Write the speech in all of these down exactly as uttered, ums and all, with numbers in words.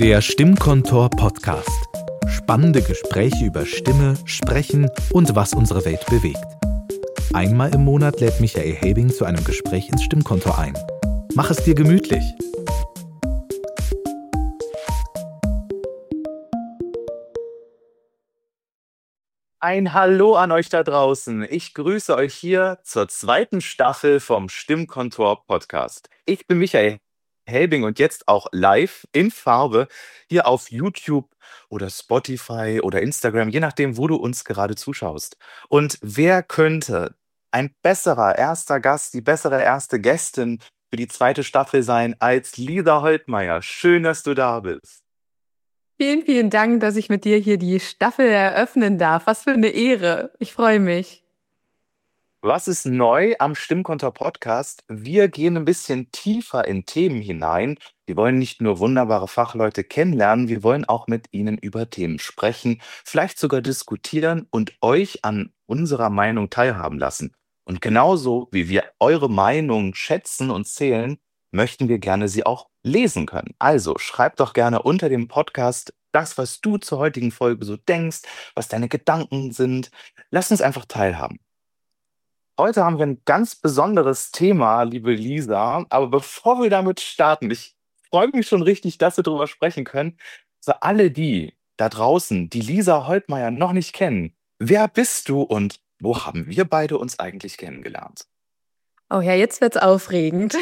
Der Stimmkontor Podcast. Spannende Gespräche über Stimme, Sprechen und was unsere Welt bewegt. Einmal im Monat lädt Michael Helbing zu einem Gespräch ins Stimmkontor ein. Mach es dir gemütlich. Ein Hallo an euch da draußen. Ich grüße euch hier zur zweiten Staffel vom Stimmkontor Podcast. Ich bin Michael Helbing und jetzt auch live in Farbe hier auf YouTube oder Spotify oder Instagram, je nachdem, wo du uns gerade zuschaust. Und wer könnte ein besserer erster Gast, die bessere erste Gästin für die zweite Staffel sein als Lisa Holtmeier? Schön, dass du da bist. Vielen, vielen Dank, dass ich mit dir hier die Staffel eröffnen darf. Was für eine Ehre. Ich freue mich. Was ist neu am Stimmkontor Podcast? Wir gehen ein bisschen tiefer in Themen hinein. Wir wollen nicht nur wunderbare Fachleute kennenlernen, wir wollen auch mit ihnen über Themen sprechen, vielleicht sogar diskutieren und euch an unserer Meinung teilhaben lassen. Und genauso wie wir eure Meinung schätzen und zählen, möchten wir gerne sie auch lesen können. Also schreib doch gerne unter dem Podcast das, was du zur heutigen Folge so denkst, was deine Gedanken sind. Lass uns einfach teilhaben. Heute haben wir ein ganz besonderes Thema, liebe Lisa. Aber bevor wir damit starten, ich freue mich schon richtig, dass wir darüber sprechen können. Für alle die da draußen, die Lisa Holtmeier noch nicht kennen, wer bist du und wo haben wir beide uns eigentlich kennengelernt? Oh ja, jetzt wird's aufregend.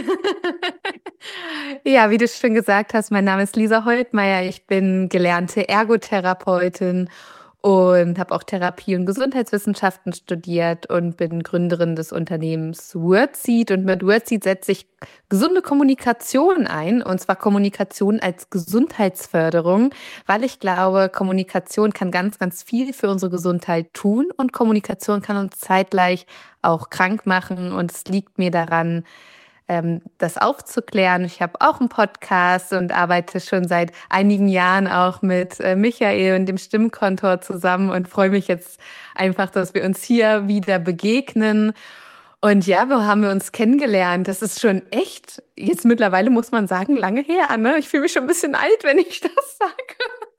Ja, wie du schon gesagt hast, mein Name ist Lisa Holtmeier. Ich bin gelernte Ergotherapeutin und habe auch Therapie- und Gesundheitswissenschaften studiert und bin Gründerin des Unternehmens WordSeed. Und mit WordSeed setze ich gesunde Kommunikation ein, und zwar Kommunikation als Gesundheitsförderung, weil ich glaube, Kommunikation kann ganz, ganz viel für unsere Gesundheit tun und Kommunikation kann uns zeitgleich auch krank machen. Und es liegt mir daran, ähm, das aufzuklären. Ich habe auch einen Podcast und arbeite schon seit einigen Jahren auch mit äh, Michael und dem Stimmkontor zusammen und freue mich jetzt einfach, dass wir uns hier wieder begegnen. Und ja, wo haben wir uns kennengelernt? Das ist schon echt, jetzt mittlerweile muss man sagen, lange her, ne? Ich fühle mich schon ein bisschen alt, wenn ich das sage.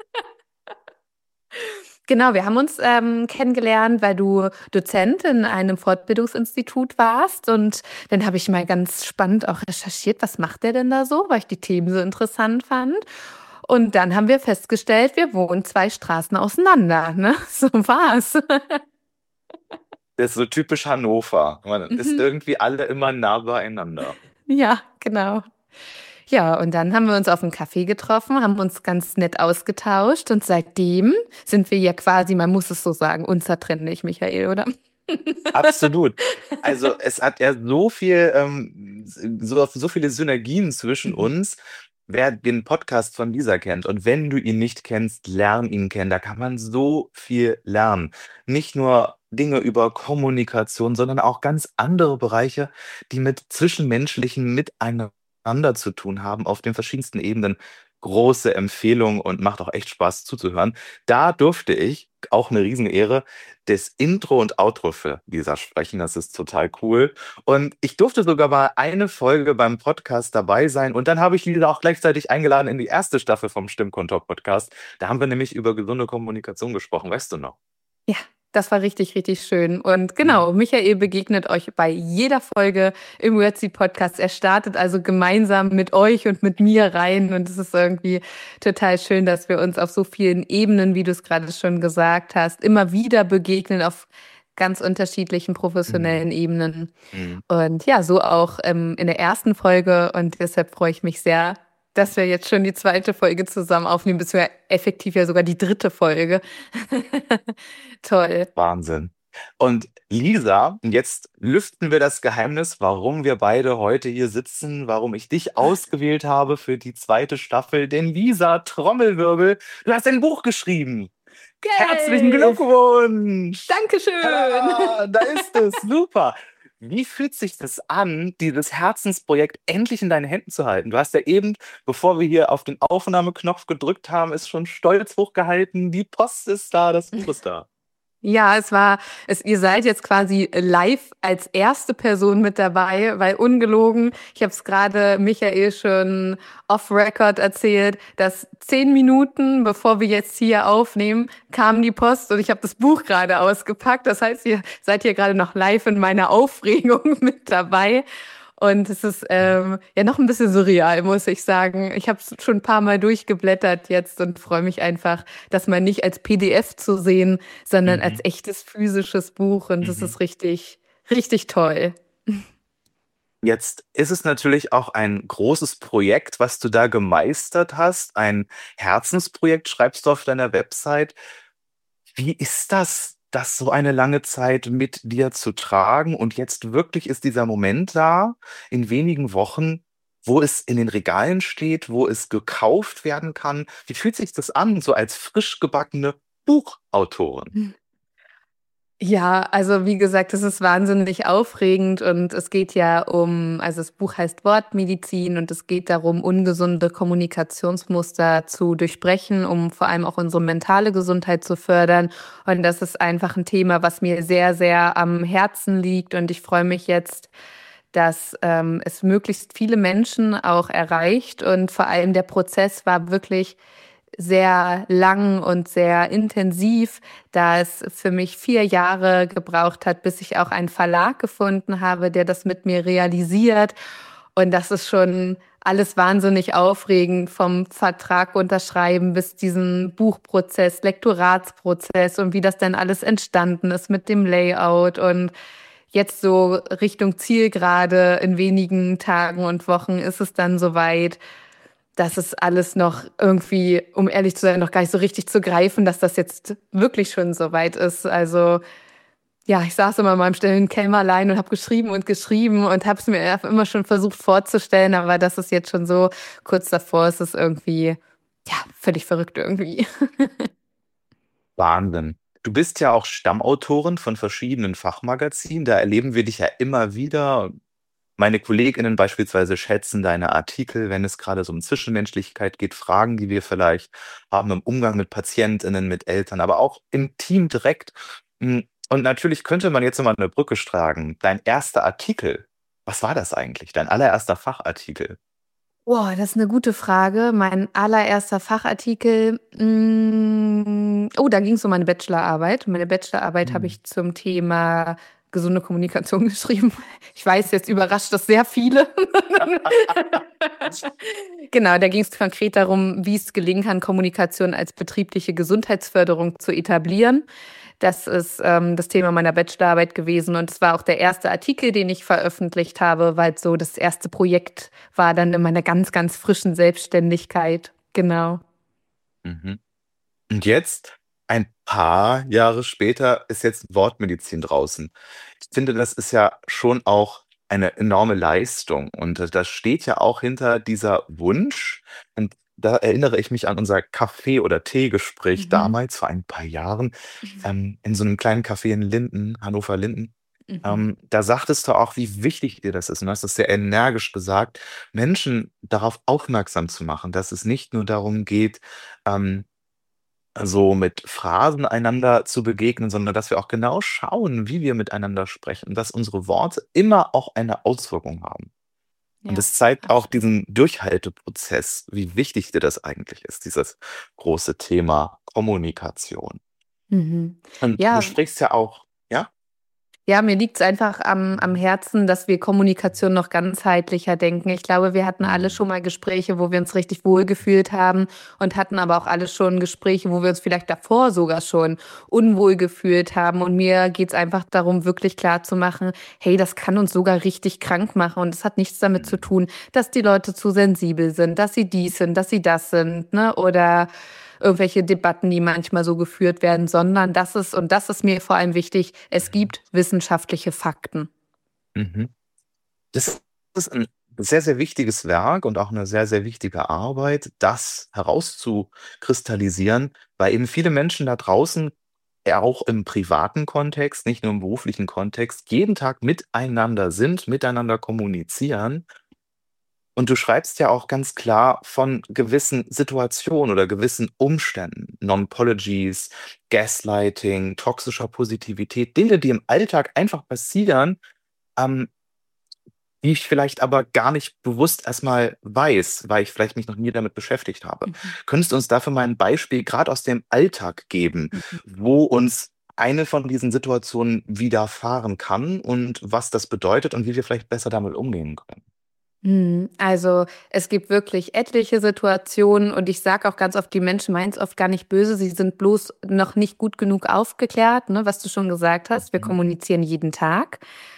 Genau, wir haben uns ähm, kennengelernt, weil du Dozent in einem Fortbildungsinstitut warst. Und dann habe ich mal ganz spannend auch recherchiert, was macht der denn da so, weil ich die Themen so interessant fand. Und dann haben wir festgestellt, wir wohnen zwei Straßen auseinander. Ne? So war's. Das ist so typisch Hannover. Man ist Mhm. irgendwie alle immer nah beieinander. Ja, genau. Ja, und dann haben wir uns auf einen Kaffee getroffen, haben uns ganz nett ausgetauscht und seitdem sind wir ja quasi, man muss es so sagen, unzertrennlich, Michael, oder? Absolut. Also es hat ja so viel, ähm, so, so viele Synergien zwischen Mhm. uns. Wer den Podcast von Lisa kennt und wenn du ihn nicht kennst, lern ihn kennen. Da kann man so viel lernen. Nicht nur Dinge über Kommunikation, sondern auch ganz andere Bereiche, die mit zwischenmenschlichem Miteinander zu tun haben, auf den verschiedensten Ebenen. Große Empfehlung und macht auch echt Spaß zuzuhören. Da durfte ich, auch eine Riesenehre, das Intro und Outro für Lisa sprechen. Das ist total cool. Und ich durfte sogar mal eine Folge beim Podcast dabei sein. Und dann habe ich Lisa auch gleichzeitig eingeladen in die erste Staffel vom Stimmkontor Podcast. Da haben wir nämlich über gesunde Kommunikation gesprochen. Weißt du noch? Ja, das war richtig, richtig schön. Und genau, Michael begegnet euch bei jeder Folge im WordSeed Podcast. Er startet also gemeinsam mit euch und mit mir rein. Und es ist irgendwie total schön, dass wir uns auf so vielen Ebenen, wie du es gerade schon gesagt hast, immer wieder begegnen auf ganz unterschiedlichen professionellen Mhm. Ebenen. Mhm. Und ja, so auch ähm, in der ersten Folge. Und deshalb freue ich mich sehr, dass wir jetzt schon die zweite Folge zusammen aufnehmen, beziehungsweise effektiv ja sogar die dritte Folge. Toll. Wahnsinn. Und Lisa, jetzt lüften wir das Geheimnis, warum wir beide heute hier sitzen, warum ich dich ausgewählt habe für die zweite Staffel. Denn Lisa, Trommelwirbel, du hast ein Buch geschrieben. Herzlichen Yay! Glückwunsch! Dankeschön. Tada, da ist es, super. Wie fühlt sich das an, dieses Herzensprojekt endlich in deinen Händen zu halten? Du hast ja eben, bevor wir hier auf den Aufnahmeknopf gedrückt haben, es schon stolz hochgehalten. Die Post ist da, das Buch ist da. Ja, es war, es, ihr seid jetzt quasi live als erste Person mit dabei, weil ungelogen, ich habe es gerade Michael schon off-Record erzählt, dass zehn Minuten, bevor wir jetzt hier aufnehmen, kam die Post und ich habe das Buch gerade ausgepackt. Das heißt, ihr seid hier gerade noch live in meiner Aufregung mit dabei. Und es ist ähm, ja noch ein bisschen surreal, muss ich sagen. Ich habe es schon ein paar Mal durchgeblättert jetzt und freue mich einfach, das mal nicht als P D F zu sehen, sondern als Mhm. echtes physisches Buch. Und das Mhm. ist richtig, richtig toll. Jetzt ist es natürlich auch ein großes Projekt, was du da gemeistert hast, ein Herzensprojekt, schreibst du auf deiner Website. Wie ist das, das so eine lange Zeit mit dir zu tragen? Und jetzt wirklich ist dieser Moment da, in wenigen Wochen, wo es in den Regalen steht, wo es gekauft werden kann. Wie fühlt sich das an, so als frisch gebackene Buchautorin? Ja, also wie gesagt, es ist wahnsinnig aufregend und es geht ja um, also das Buch heißt Wortmedizin und es geht darum, ungesunde Kommunikationsmuster zu durchbrechen, um vor allem auch unsere mentale Gesundheit zu fördern. Und das ist einfach ein Thema, was mir sehr, sehr am Herzen liegt und ich freue mich jetzt, dass ähm, es möglichst viele Menschen auch erreicht und vor allem der Prozess war wirklich sehr lang und sehr intensiv, da es für mich vier Jahre gebraucht hat, bis ich auch einen Verlag gefunden habe, der das mit mir realisiert. Und das ist schon alles wahnsinnig aufregend, vom Vertrag unterschreiben bis diesen Buchprozess, Lektoratsprozess und wie das dann alles entstanden ist mit dem Layout und jetzt so Richtung Zielgerade in wenigen Tagen und Wochen ist es dann soweit. Das ist alles noch irgendwie, um ehrlich zu sein, noch gar nicht so richtig zu greifen, dass das jetzt wirklich schon so weit ist. Also ja, ich saß immer in meinem stillen Kämmerlein und habe geschrieben und geschrieben und habe es mir immer schon versucht vorzustellen, aber das ist jetzt schon so kurz davor, ist es irgendwie, ja, völlig verrückt irgendwie. Wahnsinn. Du bist ja auch Stammautorin von verschiedenen Fachmagazinen. Da erleben wir dich ja immer wieder. Meine KollegInnen beispielsweise schätzen deine Artikel, wenn es gerade so um Zwischenmenschlichkeit geht, Fragen, die wir vielleicht haben im Umgang mit PatientInnen, mit Eltern, aber auch im Team direkt. Mm, Und natürlich könnte man jetzt nochmal eine Brücke schlagen. Dein erster Artikel, was war das eigentlich? Dein allererster Fachartikel? Boah, das ist eine gute Frage. Mein allererster Fachartikel, mm, oh, da ging es um meine Bachelorarbeit. Meine Bachelorarbeit habe Hm. ich zum Thema gesunde Kommunikation geschrieben. Ich weiß, jetzt überrascht das sehr viele. Genau, da ging es konkret darum, wie es gelingen kann, Kommunikation als betriebliche Gesundheitsförderung zu etablieren. Das ist ähm, das Thema meiner Bachelorarbeit gewesen und es war auch der erste Artikel, den ich veröffentlicht habe, weil es so das erste Projekt war dann in meiner ganz, ganz frischen Selbstständigkeit. Genau. Mhm. Und jetzt, ein paar Jahre später, ist jetzt Wortmedizin draußen. Ich finde, das ist ja schon auch eine enorme Leistung. Und äh, da steht ja auch hinter dieser Wunsch. Und da erinnere ich mich an unser Kaffee- oder Teegespräch Mhm. damals vor ein paar Jahren ähm, in so einem kleinen Café in Linden, Hannover-Linden. Mhm. Ähm, da sagtest du auch, wie wichtig dir das ist. Und du hast das sehr energisch gesagt, Menschen darauf aufmerksam zu machen, dass es nicht nur darum geht, ähm, so mit Phrasen einander zu begegnen, sondern dass wir auch genau schauen, wie wir miteinander sprechen, dass unsere Worte immer auch eine Auswirkung haben. Und Ja, es zeigt auch absolut. diesen Durchhalteprozess, wie wichtig dir das eigentlich ist, dieses große Thema Kommunikation. Mhm. Und du Ja, sprichst ja auch, ja? Ja, mir liegt es einfach am, am Herzen, dass wir Kommunikation noch ganzheitlicher denken. Ich glaube, wir hatten alle Mhm. schon mal Gespräche, wo wir uns richtig wohlgefühlt haben und hatten aber auch alle schon Gespräche, wo wir uns vielleicht davor sogar schon unwohl gefühlt haben. Und mir geht es einfach darum, wirklich klar zu machen, hey, das kann uns sogar richtig krank machen. Und es hat nichts damit zu Mhm. tun, dass die Leute zu sensibel sind, dass sie dies sind, dass sie das sind, ne? Oder irgendwelche Debatten, die manchmal so geführt werden, sondern das ist, und das ist mir vor allem wichtig, es gibt wissenschaftliche Fakten. Mhm. Das ist ein sehr, sehr wichtiges Werk und auch eine sehr, sehr wichtige Arbeit, das herauszukristallisieren, weil eben viele Menschen da draußen, ja auch im privaten Kontext, nicht nur im beruflichen Kontext, jeden Tag miteinander sind, miteinander kommunizieren Und du schreibst ja auch ganz klar von gewissen Situationen oder gewissen Umständen, Non-Apologies, Gaslighting, toxischer Positivität, Dinge, die im Alltag einfach passieren, ähm, die ich vielleicht aber gar nicht bewusst erstmal weiß, weil ich vielleicht mich noch nie damit beschäftigt habe. Mhm. Könntest du uns dafür mal ein Beispiel gerade aus dem Alltag geben, Mhm. wo uns eine von diesen Situationen widerfahren kann und was das bedeutet und wie wir vielleicht besser damit umgehen können? Hm, Also es gibt wirklich etliche Situationen und ich sage auch ganz oft, die Menschen meinen es oft gar nicht böse, sie sind bloß noch nicht gut genug aufgeklärt, ne, was du schon gesagt hast. Wir Mhm. kommunizieren jeden Tag.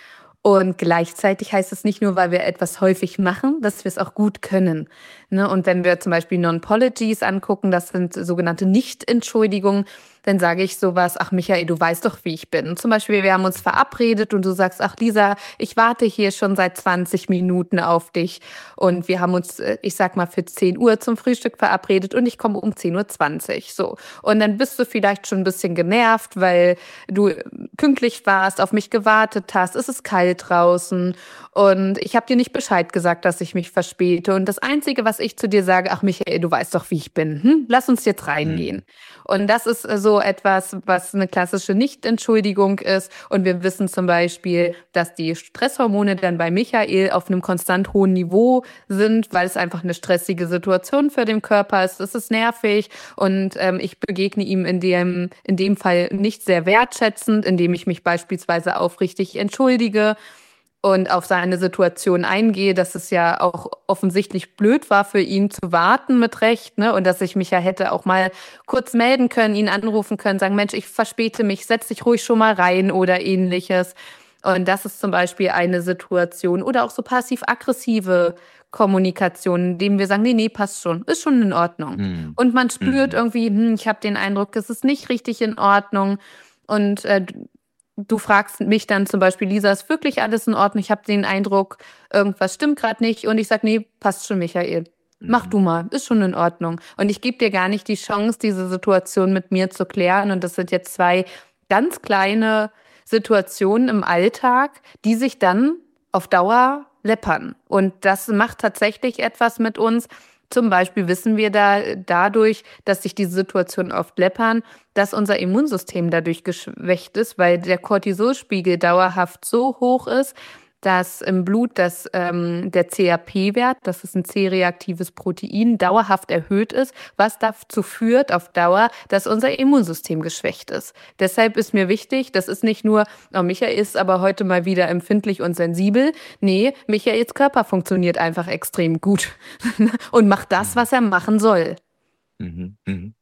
Und gleichzeitig heißt es nicht nur, weil wir etwas häufig machen, dass wir es auch gut können. Ne? Und wenn wir zum Beispiel Non-Apologies angucken, das sind sogenannte Nicht-Entschuldigungen, dann sage ich sowas, ach Michael, du weißt doch, wie ich bin. Zum Beispiel, wir haben uns verabredet und du sagst, ach Lisa, ich warte hier schon seit zwanzig Minuten auf dich. Und wir haben uns, äh, ich sag mal, für zehn Uhr zum Frühstück verabredet und ich komme um zehn Uhr zwanzig. So. Und dann bist du vielleicht schon ein bisschen genervt, weil du äh, pünktlich warst, auf mich gewartet hast, es ist kalt draußen und ich habe dir nicht Bescheid gesagt, dass ich mich verspäte. Und das Einzige, was ich zu dir sage, ach Michael, du weißt doch, wie ich bin. Hm? Lass uns jetzt reingehen. Mhm. Und das ist äh, so etwas, was eine klassische Nicht-Entschuldigung ist. Und wir wissen zum Beispiel, dass die Stresshormone dann bei Michael auf einem konstant hohen Niveau sind, weil es einfach eine stressige Situation für den Körper ist. Es ist nervig und ähm, ich begegne ihm in dem, in dem Fall nicht sehr wertschätzend, indem ich mich beispielsweise aufrichtig entschuldige und auf seine Situation eingehe, dass es ja auch offensichtlich blöd war für ihn zu warten mit Recht, ne? Und dass ich mich ja hätte auch mal kurz melden können, ihn anrufen können, sagen, Mensch, ich verspäte mich, setz dich ruhig schon mal rein oder ähnliches. Und das ist zum Beispiel eine Situation oder auch so passiv-aggressive Kommunikation, indem wir sagen, nee, nee, passt schon, ist schon in Ordnung. Mhm. Und man spürt Mhm. irgendwie, hm, ich habe den Eindruck, es ist nicht richtig in Ordnung. Und äh, du fragst mich dann zum Beispiel, Lisa, ist wirklich alles in Ordnung? Ich habe den Eindruck, irgendwas stimmt gerade nicht. Und ich sage, nee, passt schon, Michael. Mach Mhm. du mal, ist schon in Ordnung. Und ich gebe dir gar nicht die Chance, diese Situation mit mir zu klären. Und das sind jetzt zwei ganz kleine Situationen im Alltag, die sich dann auf Dauer läppern. Und das macht tatsächlich etwas mit uns. Zum Beispiel wissen wir da dadurch, dass sich diese Situationen oft läppern, dass unser Immunsystem dadurch geschwächt ist, weil der Cortisolspiegel dauerhaft so hoch ist, dass im Blut das, ähm, der C R P-Wert, das ist ein C-reaktives Protein, dauerhaft erhöht ist, was dazu führt auf Dauer, dass unser Immunsystem geschwächt ist. Deshalb ist mir wichtig, das ist nicht nur, oh, Michael ist aber heute mal wieder empfindlich und sensibel. Nee, Michaels Körper funktioniert einfach extrem gut und macht das, Mhm. was er machen soll. Mhm. Mhm.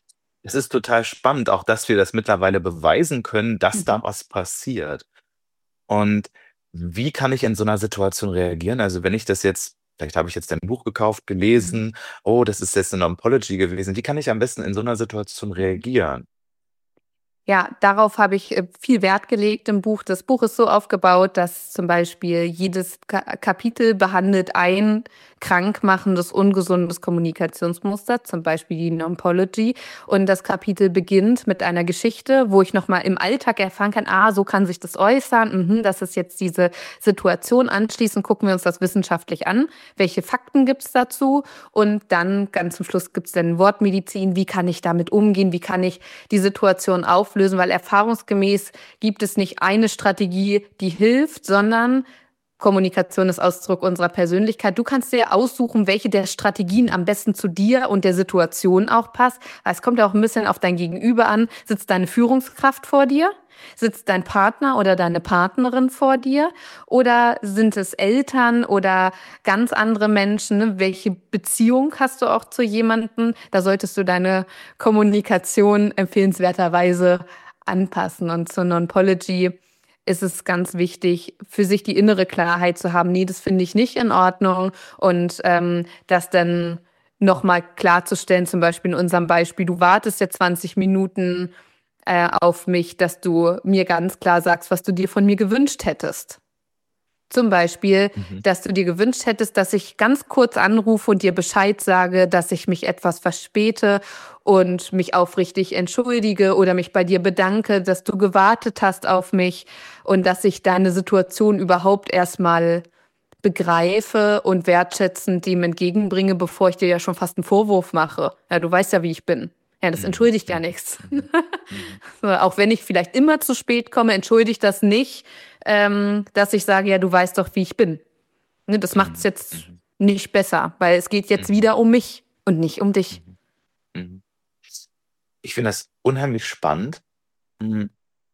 Es ist total spannend, auch dass wir das mittlerweile beweisen können, dass da Mhm. was passiert. Und wie kann ich in so einer Situation reagieren? Also, wenn ich das jetzt vielleicht habe ich jetzt dein Buch gekauft, Mhm. gelesen, oh, das ist jetzt 'ne Non-Apology gewesen. Wie kann ich am besten in so einer Situation reagieren? Ja, darauf habe ich äh, viel Wert gelegt im Buch. Das Buch ist so aufgebaut, dass zum Beispiel jedes Ka Kapitel behandelt ein krankmachendes, ungesundes Kommunikationsmuster, zum Beispiel die Non-Apology. Und das Kapitel beginnt mit einer Geschichte, wo ich nochmal im Alltag erfahren kann, ah, so kann sich das äußern, mhm, das ist jetzt diese Situation. Anschließend gucken wir uns das wissenschaftlich an. Welche Fakten gibt es dazu? Und dann ganz zum Schluss gibt es dann Wortmedizin. Wie kann ich damit umgehen? Wie kann ich die Situation auflösen? Weil erfahrungsgemäß gibt es nicht eine Strategie, die hilft, sondern Kommunikation ist Ausdruck unserer Persönlichkeit. Du kannst dir aussuchen, welche der Strategien am besten zu dir und der Situation auch passt. Es kommt ja auch ein bisschen auf dein Gegenüber an. Sitzt deine Führungskraft vor dir? Sitzt dein Partner oder deine Partnerin vor dir? Oder sind es Eltern oder ganz andere Menschen? Ne? Welche Beziehung hast du auch zu jemandem? Da solltest du deine Kommunikation empfehlenswerterweise anpassen. Und zur Non-Apology ist es ganz wichtig, für sich die innere Klarheit zu haben, nee, das finde ich nicht in Ordnung und ähm, das dann nochmal klarzustellen, zum Beispiel in unserem Beispiel, du wartest jetzt zwanzig Minuten äh, auf mich, dass du mir ganz klar sagst, was du dir von mir gewünscht hättest. Zum Beispiel, Mhm. dass du dir gewünscht hättest, dass ich ganz kurz anrufe und dir Bescheid sage, dass ich mich etwas verspäte und mich aufrichtig entschuldige oder mich bei dir bedanke, dass du gewartet hast auf mich und dass ich deine Situation überhaupt erstmal begreife und wertschätzend dem entgegenbringe, bevor ich dir ja schon fast einen Vorwurf mache. Ja, du weißt ja, wie ich bin. Ja, das entschuldigt ja nichts. So, auch wenn ich vielleicht immer zu spät komme, entschuldigt das nicht, ähm, dass ich sage, ja, du weißt doch, wie ich bin. Ne, das macht es jetzt nicht besser, weil es geht jetzt wieder um mich und nicht um dich. Ich finde das unheimlich spannend. Mm,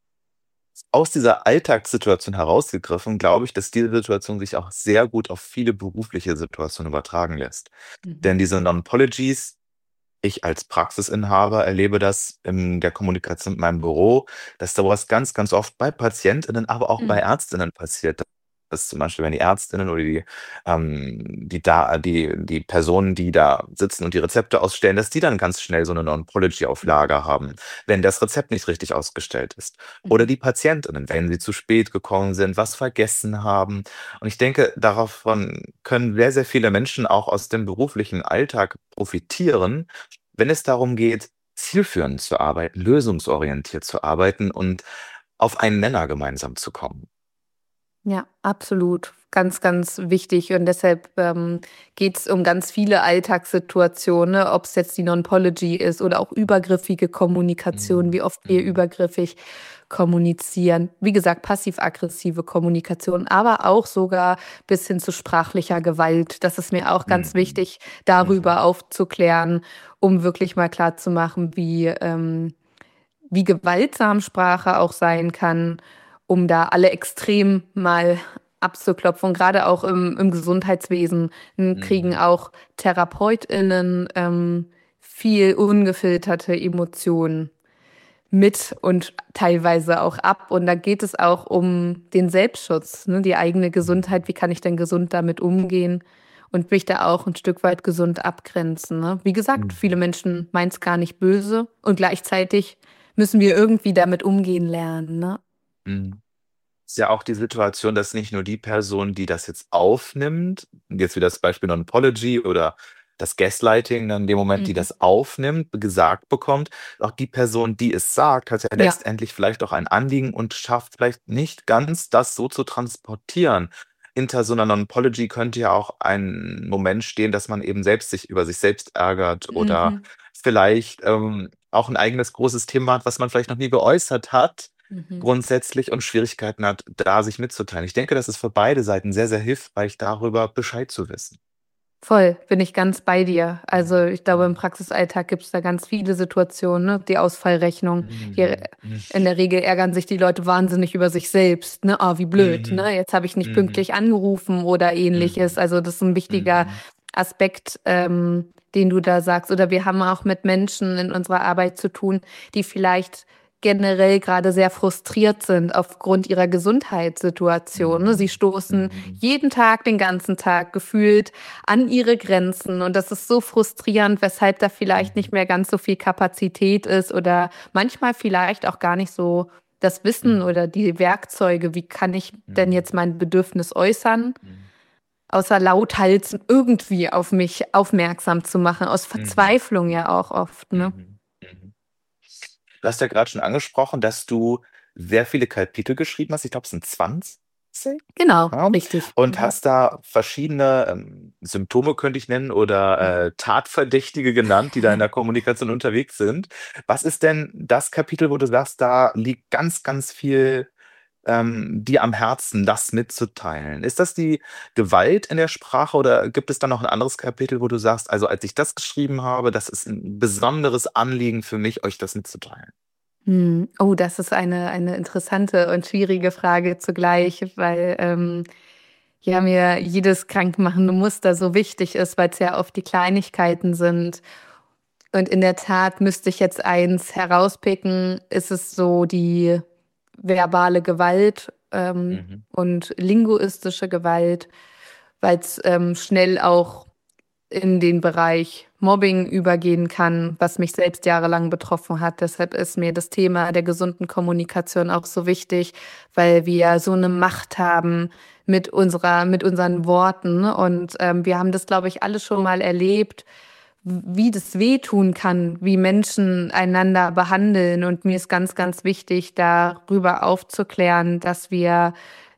Aus dieser Alltagssituation herausgegriffen, glaube ich, dass diese Situation sich auch sehr gut auf viele berufliche Situationen übertragen lässt. Denn diese Non-Apologies, ich als Praxisinhaber erlebe das in der Kommunikation mit meinem Büro, dass sowas ganz, ganz oft bei PatientInnen, aber auch bei Mhm. ÄrztInnen passiert. Dass zum Beispiel, wenn die Ärztinnen oder die, ähm, die, da, die, die Personen, die da sitzen und die Rezepte ausstellen, dass die dann ganz schnell so eine Non-Apology auf Lager haben, wenn das Rezept nicht richtig ausgestellt ist. Oder die PatientInnen, wenn sie zu spät gekommen sind, was vergessen haben. Und ich denke, davon können sehr, sehr viele Menschen auch aus dem beruflichen Alltag profitieren, wenn es darum geht, zielführend zu arbeiten, lösungsorientiert zu arbeiten und auf einen Nenner gemeinsam zu kommen. Ja, absolut. Ganz, ganz wichtig. Und deshalb ähm, geht es um ganz viele Alltagssituationen, ne? Ob es jetzt die Non-Apology ist oder auch übergriffige Kommunikation, wie oft wir übergriffig kommunizieren. Wie gesagt, passiv-aggressive Kommunikation, aber auch sogar bis hin zu sprachlicher Gewalt. Das ist mir auch ganz Mhm. wichtig, darüber aufzuklären, um wirklich mal klarzumachen, wie, ähm, wie gewaltsam Sprache auch sein kann, um da alle extrem mal abzuklopfen. Und gerade auch im, im Gesundheitswesen m, kriegen Mhm. auch TherapeutInnen ähm, viel ungefilterte Emotionen mit und teilweise auch ab. Und da geht es auch um den Selbstschutz, ne? Die eigene Gesundheit. Wie kann ich denn gesund damit umgehen und mich da auch ein Stück weit gesund abgrenzen? Ne? Wie gesagt, viele Menschen meinen es gar nicht böse und gleichzeitig müssen wir irgendwie damit umgehen lernen. Ne? Mhm. Ist ja auch die Situation, dass nicht nur die Person, die das jetzt aufnimmt, jetzt wieder das Beispiel Non-Apology oder das Gaslighting, dann in dem Moment, die Mhm. das aufnimmt, gesagt bekommt, auch die Person, die es sagt, hat ja Ja. letztendlich vielleicht auch ein Anliegen und schafft vielleicht nicht ganz, das so zu transportieren. Hinter so einer Non-Apology könnte ja auch ein Moment stehen, dass man eben selbst sich über sich selbst ärgert oder Mhm. vielleicht ähm, auch ein eigenes großes Thema hat, was man vielleicht noch nie geäußert hat, Mhm. grundsätzlich und Schwierigkeiten hat, da sich mitzuteilen. Ich denke, das ist für beide Seiten sehr, sehr hilfreich, darüber Bescheid zu wissen. Voll, bin ich ganz bei dir. Also ich glaube, im Praxisalltag gibt es da ganz viele Situationen, ne? Die Ausfallrechnung. Hier, in der Regel ärgern sich die Leute wahnsinnig über sich selbst. Ne? Oh, wie blöd, ne? Jetzt habe ich nicht pünktlich angerufen oder ähnliches. Also das ist ein wichtiger Aspekt, ähm, den du da sagst. Oder wir haben auch mit Menschen in unserer Arbeit zu tun, die vielleicht generell gerade sehr frustriert sind aufgrund ihrer Gesundheitssituation. Ne? Sie stoßen jeden Tag, den ganzen Tag gefühlt an ihre Grenzen und das ist so frustrierend, weshalb da vielleicht nicht mehr ganz so viel Kapazität ist oder manchmal vielleicht auch gar nicht so das Wissen oder die Werkzeuge, wie kann ich denn jetzt mein Bedürfnis äußern, außer lauthals irgendwie auf mich aufmerksam zu machen, aus Verzweiflung ja auch oft. Ne? Du hast ja gerade schon angesprochen, dass du sehr viele Kapitel geschrieben hast. Ich glaube, es sind zwanzig. Genau, Ja, richtig. und Mhm. hast da verschiedene ähm, Symptome, könnte ich nennen, oder äh, Tatverdächtige genannt, die da in der Kommunikation unterwegs sind. Was ist denn das Kapitel, wo du sagst, da liegt ganz, ganz viel ähm, dir am Herzen, das mitzuteilen? Ist das die Gewalt in der Sprache oder gibt es da noch ein anderes Kapitel, wo du sagst, also als ich das geschrieben habe, das ist ein besonderes Anliegen für mich, euch das mitzuteilen? Hm. Oh, das ist eine, eine interessante und schwierige Frage zugleich, weil ähm, ja mir jedes krankmachende Muster so wichtig ist, weil es ja oft die Kleinigkeiten sind. Und in der Tat müsste ich jetzt eins herauspicken, ist es so die verbale Gewalt ähm, Mhm. und linguistische Gewalt, weil es ähm, schnell auch in den Bereich Mobbing übergehen kann, was mich selbst jahrelang betroffen hat. Deshalb ist mir das Thema der gesunden Kommunikation auch so wichtig, weil wir so eine Macht haben mit unserer, mit unseren Worten. Und ähm, wir haben das, glaube ich, alle schon mal erlebt, wie das wehtun kann, wie Menschen einander behandeln. Und mir ist ganz, ganz wichtig, darüber aufzuklären, dass wir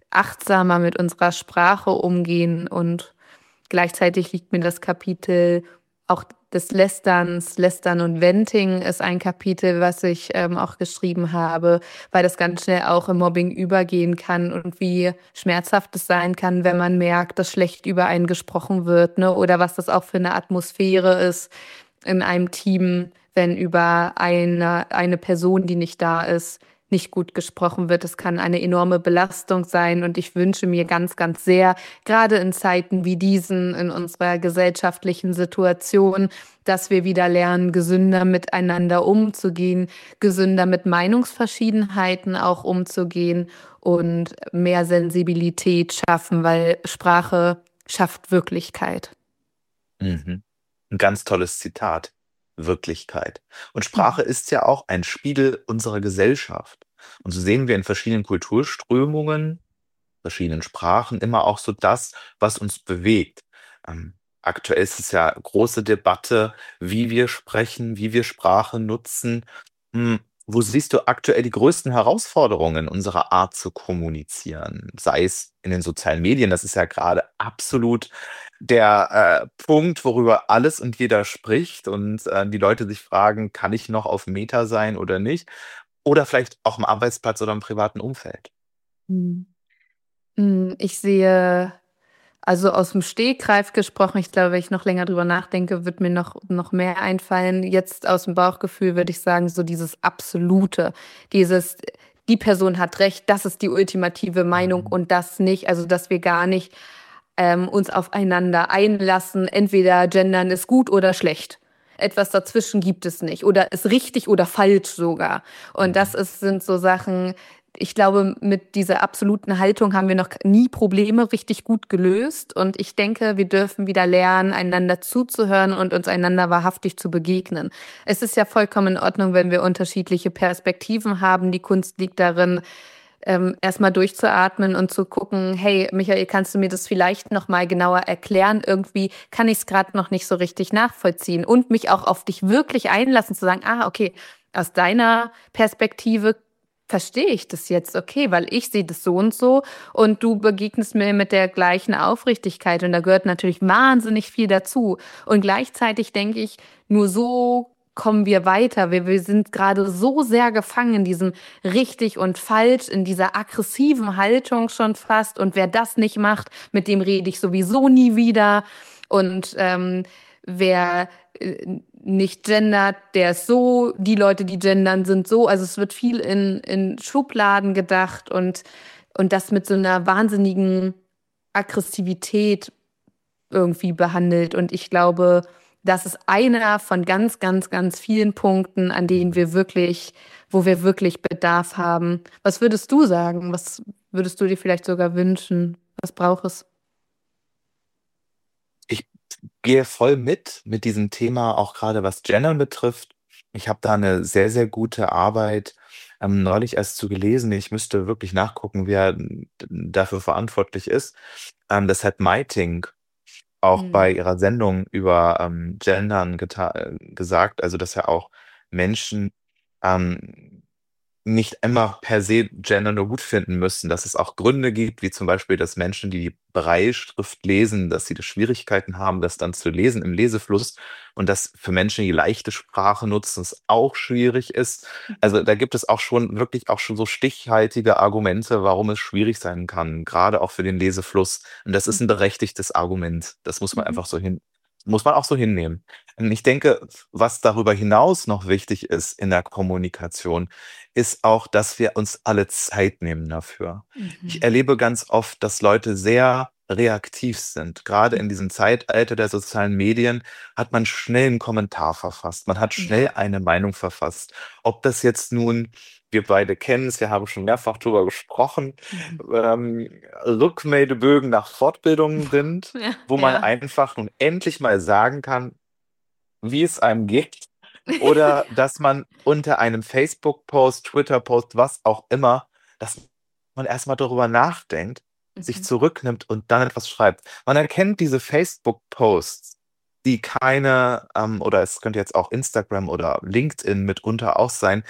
achtsamer mit unserer Sprache umgehen. Und gleichzeitig liegt mir das Kapitel auch des Lästerns, Lästern und Venting ist ein Kapitel, was ich ähm, auch geschrieben habe, weil das ganz schnell auch im Mobbing übergehen kann und wie schmerzhaft es sein kann, wenn man merkt, dass schlecht über einen gesprochen wird, ne? Oder was das auch für eine Atmosphäre ist in einem Team, wenn über eine, eine Person, die nicht da ist, nicht gut gesprochen wird. Es kann eine enorme Belastung sein und ich wünsche mir ganz, ganz sehr, gerade in Zeiten wie diesen, in unserer gesellschaftlichen Situation, dass wir wieder lernen, gesünder miteinander umzugehen, gesünder mit Meinungsverschiedenheiten auch umzugehen und mehr Sensibilität schaffen, weil Sprache schafft Wirklichkeit. Mhm. Ein ganz tolles Zitat. Wirklichkeit. Und Sprache ist ja auch ein Spiegel unserer Gesellschaft. Und so sehen wir in verschiedenen Kulturströmungen, verschiedenen Sprachen immer auch so das, was uns bewegt. Ähm, aktuell ist es ja große Debatte, wie wir sprechen, wie wir Sprache nutzen. Hm, wo siehst du aktuell die größten Herausforderungen unserer Art zu kommunizieren? Sei es in den sozialen Medien, das ist ja gerade absolut der äh, Punkt, worüber alles und jeder spricht und äh, die Leute sich fragen, kann ich noch auf Meta sein oder nicht? Oder vielleicht auch im Arbeitsplatz oder im privaten Umfeld. Hm. Hm, Ich sehe, also aus dem Stegreif gesprochen, ich glaube, wenn ich noch länger drüber nachdenke, wird mir noch, noch mehr einfallen. Jetzt aus dem Bauchgefühl würde ich sagen, so dieses Absolute, dieses, die Person hat recht, das ist die ultimative Meinung Mhm. und das nicht. Also, dass wir gar nicht ähm, uns aufeinander einlassen. Entweder gendern ist gut oder schlecht. Etwas dazwischen gibt es nicht. Oder ist richtig oder falsch sogar. Und das Mhm. ist, sind so Sachen, ich glaube, mit dieser absoluten Haltung haben wir noch nie Probleme richtig gut gelöst. Und ich denke, wir dürfen wieder lernen, einander zuzuhören und uns einander wahrhaftig zu begegnen. Es ist ja vollkommen in Ordnung, wenn wir unterschiedliche Perspektiven haben. Die Kunst liegt darin, ähm, erstmal durchzuatmen und zu gucken, hey, Michael, kannst du mir das vielleicht noch mal genauer erklären? Irgendwie kann ich es gerade noch nicht so richtig nachvollziehen und mich auch auf dich wirklich einlassen, zu sagen, ah, okay, aus deiner Perspektive verstehe ich das jetzt, okay, weil ich sehe das so und so und du begegnest mir mit der gleichen Aufrichtigkeit und da gehört natürlich wahnsinnig viel dazu. Und gleichzeitig denke ich, nur so kommen wir weiter. Wir, wir sind gerade so sehr gefangen in diesem richtig und falsch, in dieser aggressiven Haltung schon fast. Und wer das nicht macht, mit dem rede ich sowieso nie wieder. Und ähm, wer äh, nicht gendert, der ist so, die Leute, die gendern, sind so. Also es wird viel in, in Schubladen gedacht und, und das mit so einer wahnsinnigen Aggressivität irgendwie behandelt. Und ich glaube, das ist einer von ganz, ganz, ganz vielen Punkten, an denen wir wirklich, wo wir wirklich Bedarf haben. Was würdest du sagen? Was würdest du dir vielleicht sogar wünschen? Was braucht es? Ich gehe voll mit mit diesem Thema, auch gerade was Gendern betrifft. Ich habe da eine sehr, sehr gute Arbeit ähm, neulich erst zu gelesen. Ich müsste wirklich nachgucken, wer d- dafür verantwortlich ist. Ähm, das hat Meiting auch bei Hm. ihrer Sendung über ähm, Gendern geta äh, gesagt, also dass ja auch Menschen ähm, nicht immer per se Gender nur gut finden müssen, dass es auch Gründe gibt, wie zum Beispiel, dass Menschen, die die Brailleschrift lesen, dass sie da Schwierigkeiten haben, das dann zu lesen im Lesefluss und dass für Menschen, die leichte Sprache nutzen, es auch schwierig ist. Also da gibt es auch schon wirklich auch schon so stichhaltige Argumente, warum es schwierig sein kann, gerade auch für den Lesefluss. Und das ist ein berechtigtes Argument. Das muss man Mhm. einfach so hin, muss man auch so hinnehmen. Und ich denke, was darüber hinaus noch wichtig ist in der Kommunikation, ist auch, dass wir uns alle Zeit nehmen dafür. Ich Mhm. erlebe ganz oft, dass Leute sehr reaktiv sind. Gerade in diesem Zeitalter der sozialen Medien hat man schnell einen Kommentar verfasst. Man hat schnell Ja. eine Meinung verfasst. Ob das jetzt nun, wir beide kennen es, wir haben schon mehrfach darüber gesprochen, Mhm. ähm, Rückmeldebögen nach Fortbildungen sind, Ja. wo man Ja. einfach nun endlich mal sagen kann, wie es einem geht. Oder dass man unter einem Facebook-Post, Twitter-Post, was auch immer, dass man erstmal darüber nachdenkt, sich Mhm. zurücknimmt und dann etwas schreibt. Man erkennt diese Facebook-Posts, die keine, ähm, oder es könnte jetzt auch Instagram oder LinkedIn mitunter auch sein,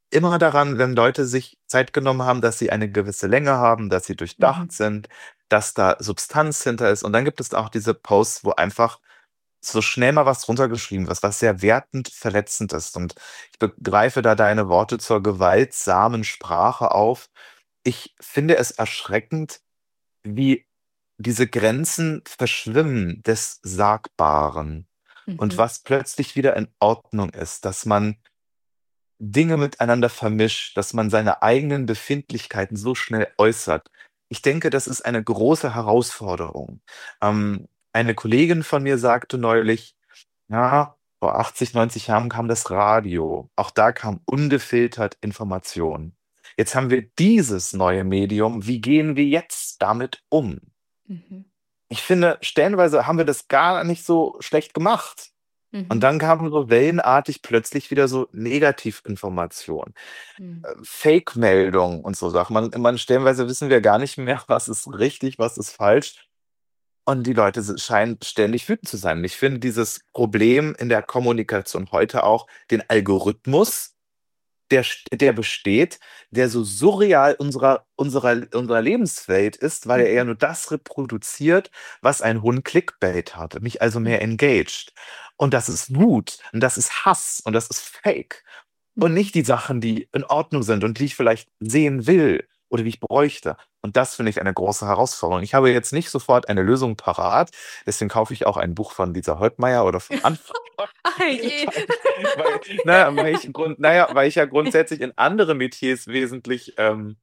immer daran, wenn Leute sich Zeit genommen haben, dass sie eine gewisse Länge haben, dass sie durchdacht Mhm. sind, dass da Substanz hinter ist. Und dann gibt es auch diese Posts, wo einfach so schnell mal was runtergeschrieben wird, was sehr wertend verletzend ist. Und ich begreife da deine Worte zur gewaltsamen Sprache auf. Ich finde es erschreckend, wie diese Grenzen verschwimmen des Sagbaren und Mhm. was plötzlich wieder in Ordnung ist, dass man Dinge miteinander vermischt, dass man seine eigenen Befindlichkeiten so schnell äußert. Ich denke, das ist eine große Herausforderung. Ähm, eine Kollegin von mir sagte neulich, ja, vor achtzig, neunzig Jahren kam das Radio. Auch da kam ungefiltert Information. Jetzt haben wir dieses neue Medium. Wie gehen wir jetzt damit um? Mhm. Ich finde, stellenweise haben wir das gar nicht so schlecht gemacht. Und Mhm. dann kamen so wellenartig plötzlich wieder so Negativinformationen, Mhm. äh, Fake-Meldungen und so Sachen. Man, man stellenweise wissen wir gar nicht mehr, was ist richtig, was ist falsch. Und die Leute si- scheinen ständig wütend zu sein. Und ich finde dieses Problem in der Kommunikation heute auch, den Algorithmus, der, st- der besteht, der so surreal unserer, unserer, unserer Lebenswelt ist, weil er ja Mhm. nur das reproduziert, was ein hohen Clickbait hat, mich also mehr Mhm. engaged. Und das ist Wut und das ist Hass und das ist Fake und Mhm. nicht die Sachen, die in Ordnung sind und die ich vielleicht sehen will oder die ich bräuchte. Und das finde ich eine große Herausforderung. Ich habe jetzt nicht sofort eine Lösung parat, deswegen kaufe ich auch ein Buch von Lisa Holtmeier oder von Anfang. Ah je. Weil, weil, naja, weil ich, Grund, naja, weil ich ja grundsätzlich in anderen Metiers wesentlich ähm,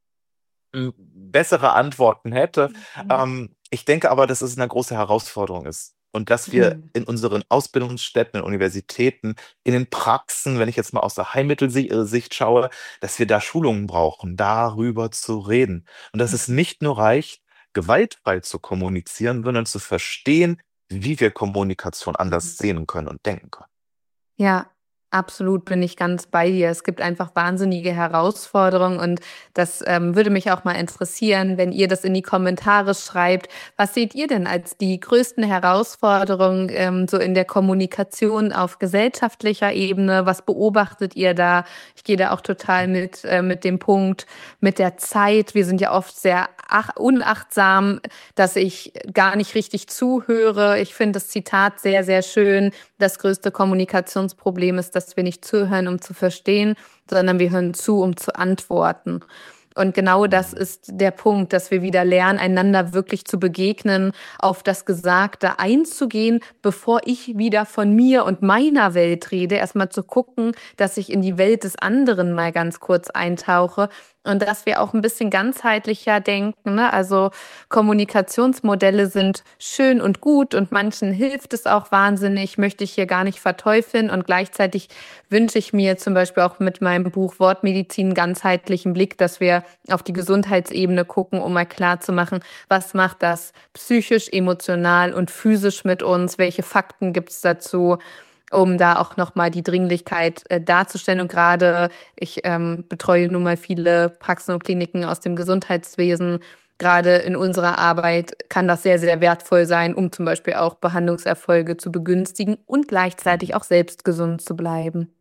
m, bessere Antworten hätte. Mhm. Ähm, ich denke aber, dass es eine große Herausforderung ist. Und dass wir Mhm. in unseren Ausbildungsstätten, in Universitäten, in den Praxen, wenn ich jetzt mal aus der Heilmittelsicht schaue, dass wir da Schulungen brauchen, darüber zu reden. Und dass es Mhm. nicht nur reicht, gewaltfrei zu kommunizieren, sondern zu verstehen, wie wir Kommunikation anders Mhm. sehen können und denken können. Ja, absolut bin ich ganz bei dir. Es gibt einfach wahnsinnige Herausforderungen und das ähm, würde mich auch mal interessieren, wenn ihr das in die Kommentare schreibt. Was seht ihr denn als die größten Herausforderungen ähm, so in der Kommunikation auf gesellschaftlicher Ebene? Was beobachtet ihr da? Ich gehe da auch total mit, äh, mit dem Punkt, mit der Zeit. Wir sind ja oft sehr ach unachtsam, dass ich gar nicht richtig zuhöre. Ich finde das Zitat sehr, sehr schön. Das größte Kommunikationsproblem ist, dass wir nicht zuhören, um zu verstehen, sondern wir hören zu, um zu antworten. Und genau das Mhm. ist der Punkt, dass wir wieder lernen, einander wirklich zu begegnen, auf das Gesagte einzugehen, bevor ich wieder von mir und meiner Welt rede. Erstmal zu gucken, dass ich in die Welt des anderen mal ganz kurz eintauche und dass wir auch ein bisschen ganzheitlicher denken. Ne? Also Kommunikationsmodelle sind schön und gut und manchen hilft es auch wahnsinnig, möchte ich hier gar nicht verteufeln. Und gleichzeitig wünsche ich mir zum Beispiel auch mit meinem Buch Wortmedizin einen ganzheitlichen Blick, dass wir auf die Gesundheitsebene gucken, um mal klarzumachen, was macht das psychisch, emotional und physisch mit uns, welche Fakten gibt es dazu, um da auch nochmal die Dringlichkeit äh, darzustellen. Und gerade ich ähm, betreue nun mal viele Praxen und Kliniken aus dem Gesundheitswesen. Gerade in unserer Arbeit kann das sehr, sehr wertvoll sein, um zum Beispiel auch Behandlungserfolge zu begünstigen und gleichzeitig Mhm. auch selbst gesund zu bleiben.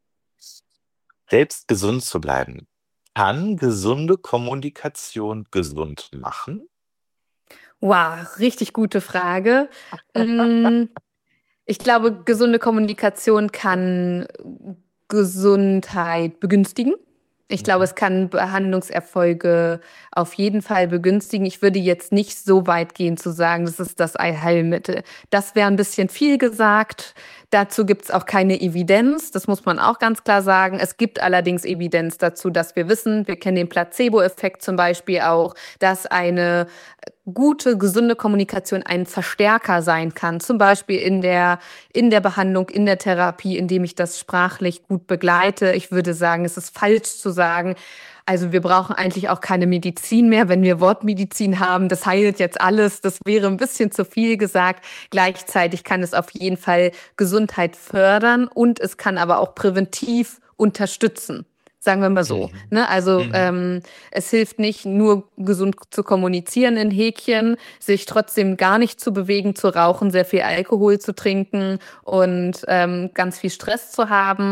Selbst gesund zu bleiben. Kann gesunde Kommunikation gesund machen? Wow, richtig gute Frage. Mm, Ich glaube, gesunde Kommunikation kann Gesundheit begünstigen. Ich glaube, Mhm. es kann Behandlungserfolge auf jeden Fall begünstigen. Ich würde jetzt nicht so weit gehen zu sagen, das ist das Allheilmittel. Das wäre ein bisschen viel gesagt. Dazu gibt es auch keine Evidenz. Das muss man auch ganz klar sagen. Es gibt allerdings Evidenz dazu, dass wir wissen, wir kennen den Placebo-Effekt zum Beispiel auch, dass eine gute, gesunde Kommunikation ein Verstärker sein kann. Zum Beispiel in der, in der Behandlung, in der Therapie, indem ich das sprachlich gut begleite. Ich würde sagen, es ist falsch zu sagen, also wir brauchen eigentlich auch keine Medizin mehr, wenn wir Wortmedizin haben. Das heilt jetzt alles. Das wäre ein bisschen zu viel gesagt. Gleichzeitig kann es auf jeden Fall Gesundheit fördern und es kann aber auch präventiv unterstützen. Sagen wir mal so. Mhm. Ne? Also Mhm. ähm, es hilft nicht nur gesund zu kommunizieren in Häkchen, sich trotzdem gar nicht zu bewegen, zu rauchen, sehr viel Alkohol zu trinken und ähm, ganz viel Stress zu haben.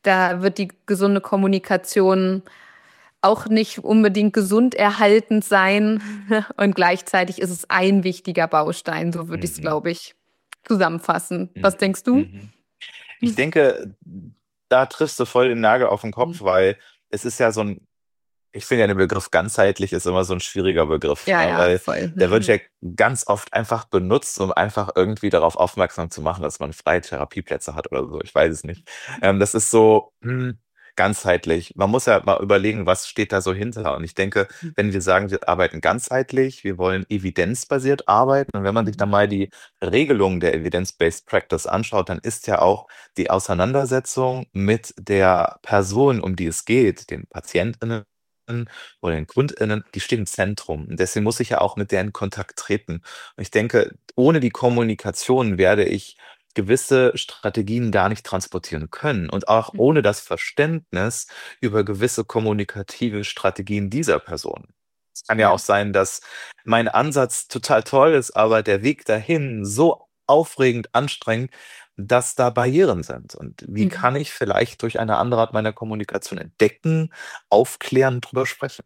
da wird die gesunde Kommunikation auch nicht unbedingt gesund erhaltend sein. Und gleichzeitig ist es ein wichtiger Baustein, so würde ich es, Mhm. glaube ich, zusammenfassen. Was Mhm. denkst du? Mhm. Ich denke, da triffst du voll den Nagel auf den Kopf, weil es ist ja so ein, ich finde ja den Begriff ganzheitlich ist immer so ein schwieriger Begriff, Ja, ne? ja, Weil voll. der wird ja ganz oft einfach benutzt, um einfach irgendwie darauf aufmerksam zu machen, dass man freie Therapieplätze hat oder so. Ich weiß es nicht. Ähm, das ist so hm, ganzheitlich. Man muss ja mal überlegen, was steht da so hinter. Und ich denke, wenn wir sagen, wir arbeiten ganzheitlich, wir wollen evidenzbasiert arbeiten, und wenn man sich dann mal die Regelungen der Evidence-Based Practice anschaut, dann ist ja auch die Auseinandersetzung mit der Person, um die es geht, den PatientInnen oder den KundInnen, die stehen im Zentrum. Und deswegen muss ich ja auch mit der in Kontakt treten. Und ich denke, ohne die Kommunikation werde ich gewisse Strategien gar nicht transportieren können und auch ohne das Verständnis über gewisse kommunikative Strategien dieser Person. Es kann ja auch Ja. sein, dass mein Ansatz total toll ist, aber der Weg dahin so aufregend anstrengend, dass da Barrieren sind. Und wie Mhm. kann ich vielleicht durch eine andere Art meiner Kommunikation entdecken, aufklären, drüber sprechen?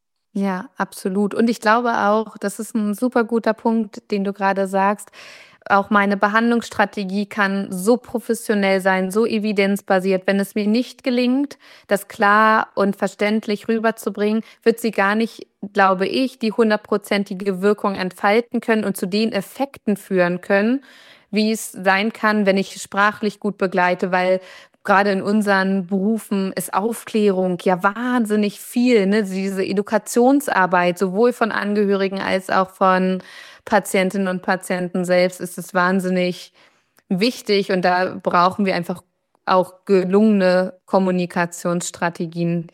Ja, absolut. Und ich glaube auch, das ist ein super guter Punkt, den du gerade sagst. Auch meine Behandlungsstrategie kann so professionell sein, so evidenzbasiert. Wenn es mir nicht gelingt, das klar und verständlich rüberzubringen, wird sie gar nicht, glaube ich, die hundertprozentige Wirkung entfalten können und zu den Effekten führen können, wie es sein kann, wenn ich sprachlich gut begleite, weil gerade in unseren Berufen ist Aufklärung ja wahnsinnig viel, ne? Diese Edukationsarbeit, sowohl von Angehörigen als auch von Patientinnen und Patienten selbst, ist es wahnsinnig wichtig. Und da brauchen wir einfach auch gelungene Kommunikationsstrategien.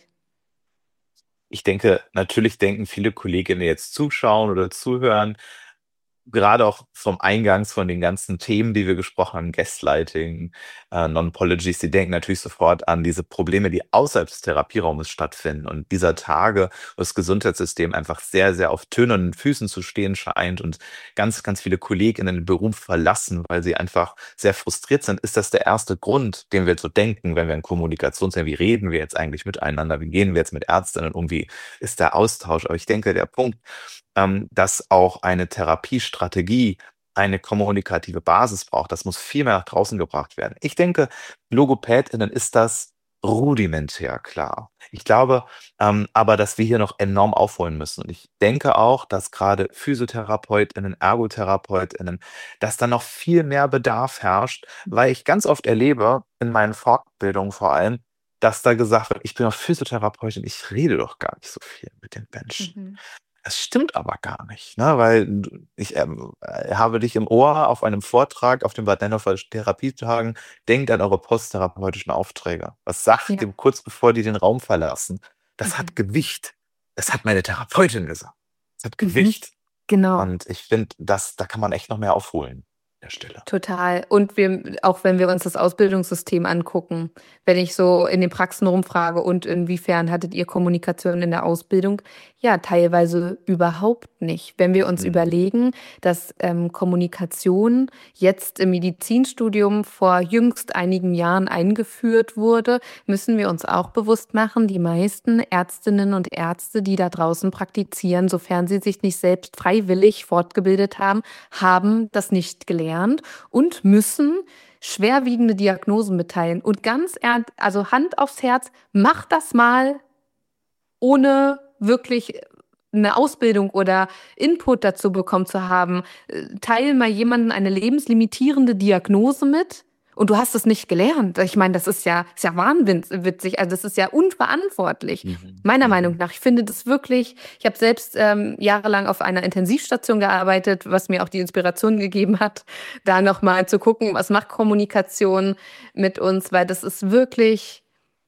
Ich denke, natürlich denken viele Kolleginnen, die jetzt zuschauen oder zuhören, gerade auch vom Eingangs von den ganzen Themen, die wir gesprochen haben, Gaslighting, äh, Non-Apologies, die denken natürlich sofort an diese Probleme, die außerhalb des Therapieraumes stattfinden. Und dieser Tage, wo das Gesundheitssystem einfach sehr, sehr auf tönernen Füßen zu stehen scheint und ganz, ganz viele Kolleginnen den Beruf verlassen, weil sie einfach sehr frustriert sind, ist das der erste Grund, den wir so denken, wenn wir in Kommunikation sind. Wie reden wir jetzt eigentlich miteinander? Wie gehen wir jetzt mit Ärztinnen um? Wie ist der Austausch? Aber ich denke, der Punkt, ähm, dass auch eine Therapiestrategie eine kommunikative Basis braucht. Das muss viel mehr nach draußen gebracht werden. Ich denke, LogopädInnen ist das rudimentär klar. Ich glaube ähm, aber, dass wir hier noch enorm aufholen müssen. Und ich denke auch, dass gerade PhysiotherapeutInnen, ErgotherapeutInnen, dass da noch viel mehr Bedarf herrscht, weil ich ganz oft erlebe, in meinen Fortbildungen vor allem, dass da gesagt wird, ich bin doch Physiotherapeutin, ich rede doch gar nicht so viel mit den Menschen. Mhm. Es stimmt aber gar nicht, ne? Weil du- ich ähm, äh, habe dich im Ohr auf einem Vortrag auf den Bad Nenndorfer Therapietagen. Denkt an eure posttherapeutischen Aufträge. Was sagt Ja. ihr kurz bevor die den Raum verlassen? Das Mhm. hat Gewicht. Das hat meine Therapeutin gesagt. Das hat Mhm. Gewicht. Genau. Und ich finde, das, da kann man echt noch mehr aufholen an der Stelle. Total. Und wir, auch wenn wir uns das Ausbildungssystem angucken, wenn ich so in den Praxen rumfrage, und inwiefern hattet ihr Kommunikation in der Ausbildung? Ja, teilweise überhaupt nicht. Wenn wir uns Mhm. überlegen, dass ähm, Kommunikation jetzt im Medizinstudium vor jüngst einigen Jahren eingeführt wurde, müssen wir uns auch bewusst machen, die meisten Ärztinnen und Ärzte, die da draußen praktizieren, sofern sie sich nicht selbst freiwillig fortgebildet haben, haben das nicht gelernt und müssen schwerwiegende Diagnosen mitteilen. Und ganz ehrlich, also Hand aufs Herz, mach das mal ohne wirklich eine Ausbildung oder Input dazu bekommen zu haben. Äh, Teil mal jemandem eine lebenslimitierende Diagnose mit und du hast es nicht gelernt. Ich meine, das ist ja, ist ja wahnwitzig, also das ist ja unverantwortlich. Mhm. Meiner Mhm. Meinung nach. Ich finde das wirklich, ich habe selbst ähm, jahrelang auf einer Intensivstation gearbeitet, was mir auch die Inspiration gegeben hat, da nochmal zu gucken, was macht Kommunikation mit uns, weil das ist wirklich,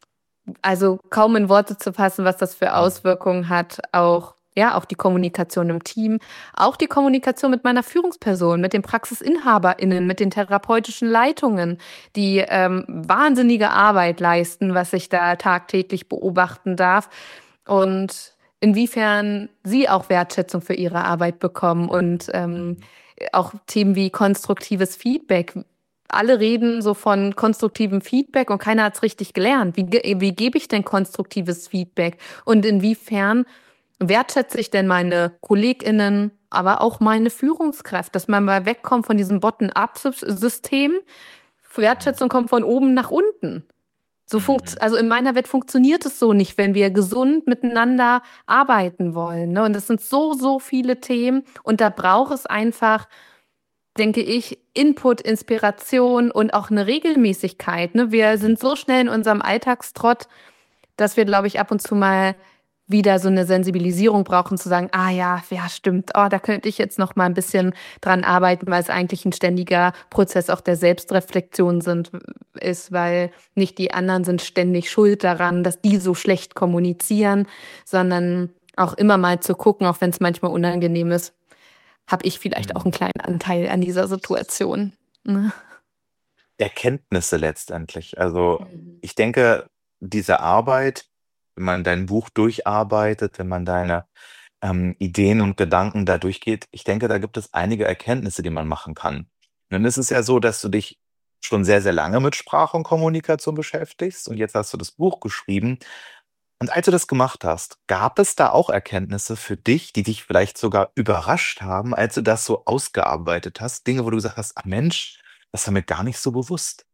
also kaum in Worte zu fassen, was das für Auswirkungen hat, auch, ja, auch die Kommunikation im Team, auch die Kommunikation mit meiner Führungsperson, mit den PraxisinhaberInnen, mit den therapeutischen Leitungen, die ähm, wahnsinnige Arbeit leisten, was ich da tagtäglich beobachten darf. Und inwiefern sie auch Wertschätzung für ihre Arbeit bekommen und ähm, auch Themen wie konstruktives Feedback. alle reden so von konstruktivem Feedback und keiner hat es richtig gelernt. Wie, ge- wie gebe ich denn konstruktives Feedback? Und inwiefern wertschätze ich denn meine KollegInnen, aber auch meine Führungskräfte, dass man mal wegkommt von diesem Bottom-up-System. Wertschätzung kommt von oben nach unten. So funkt, Mhm. also in meiner Welt funktioniert es so nicht, wenn wir gesund miteinander arbeiten wollen. Ne? Und das sind so, so viele Themen. Und da braucht es einfach, denke ich, Input, Inspiration und auch eine Regelmäßigkeit. Ne? Wir sind so schnell in unserem Alltagstrott, dass wir, glaube ich, ab und zu mal wieder so eine Sensibilisierung brauchen, zu sagen, ah ja, ja, stimmt, oh, da könnte ich jetzt noch mal ein bisschen dran arbeiten, weil es eigentlich ein ständiger Prozess auch der Selbstreflexion sind, ist, weil nicht die anderen sind ständig schuld daran, dass die so schlecht kommunizieren, sondern auch immer mal zu gucken, auch wenn es manchmal unangenehm ist, habe ich vielleicht auch einen Mhm. kleinen Anteil an dieser Situation. Ne? Erkenntnisse letztendlich. Also Mhm. ich denke, diese Arbeit, wenn man dein Buch durcharbeitet, wenn man deine ähm, Ideen und Gedanken da durchgeht, ich denke, da gibt es einige Erkenntnisse, die man machen kann. Nun ist es ja so, dass du dich schon sehr, sehr lange mit Sprache und Kommunikation beschäftigst und jetzt hast du das Buch geschrieben. Und als du das gemacht hast, gab es da auch Erkenntnisse für dich, die dich vielleicht sogar überrascht haben, als du das so ausgearbeitet hast? Dinge, wo du gesagt hast, ah Mensch, das war mir gar nicht so bewusst.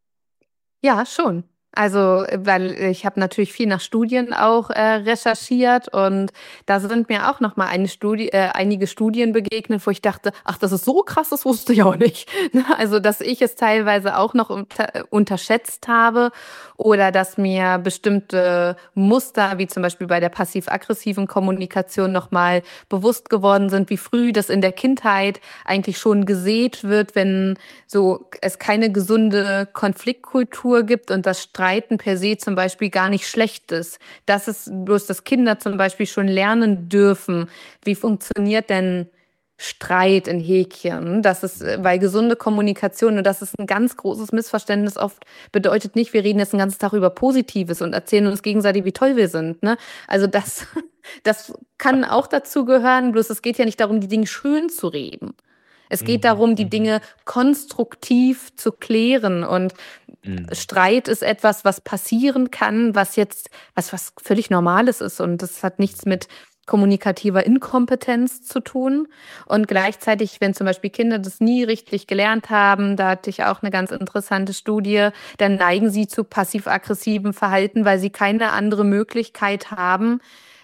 Ja, schon. Also, äh, weil ich habe natürlich viel nach Studien auch äh, recherchiert und da sind mir auch noch mal eine Studie, äh, einige Studien begegnet, wo ich dachte, ach, das ist so krass, das wusste ich auch nicht. Ne? Also, dass ich es teilweise auch noch unter, äh, unterschätzt habe oder dass mir bestimmte Muster, wie zum Beispiel bei der passiv-aggressiven Kommunikation, noch mal bewusst geworden sind, wie früh das in der Kindheit eigentlich schon gesät wird, wenn so es keine gesunde Konfliktkultur gibt und das Streiten per se zum Beispiel gar nicht schlecht ist. Das ist bloß, dass Kinder zum Beispiel schon lernen dürfen, wie funktioniert denn Streit in Häkchen. Das ist, äh, weil gesunde Kommunikation, und das ist ein ganz großes Missverständnis oft, bedeutet nicht, wir reden jetzt den ganzen Tag über Positives und erzählen uns gegenseitig, wie toll wir sind. Ne? Also das, das kann auch dazu gehören, bloß es geht ja nicht darum, die Dinge schön zu reden. Es geht Mhm, darum, die mhm, Dinge konstruktiv zu klären. Und mhm, Streit ist etwas, was passieren kann, was jetzt, was, was völlig Normales ist. Und das hat nichts mhm, mit kommunikativer Inkompetenz zu tun. Und gleichzeitig, wenn zum Beispiel Kinder das nie richtig gelernt haben, da hatte ich auch eine ganz interessante Studie, dann neigen sie zu passiv-aggressivem Verhalten, weil sie keine andere Möglichkeit haben,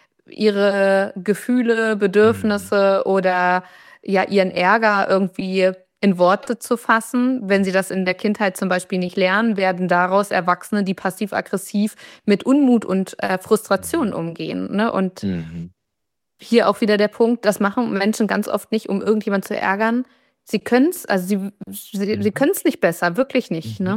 ihre Gefühle, mhm, Bedürfnisse oder ja ihren Ärger irgendwie in Worte zu fassen. Wenn sie das in der Kindheit zum Beispiel nicht lernen, werden daraus Erwachsene, die passiv-aggressiv mit Unmut und äh, Frustration mhm, umgehen. Ne? Und mhm, hier auch wieder der Punkt, das machen Menschen ganz oft nicht, um irgendjemand zu ärgern. Sie können es, also sie, sie, sie mhm, können es nicht besser, wirklich nicht. mhm. Ne?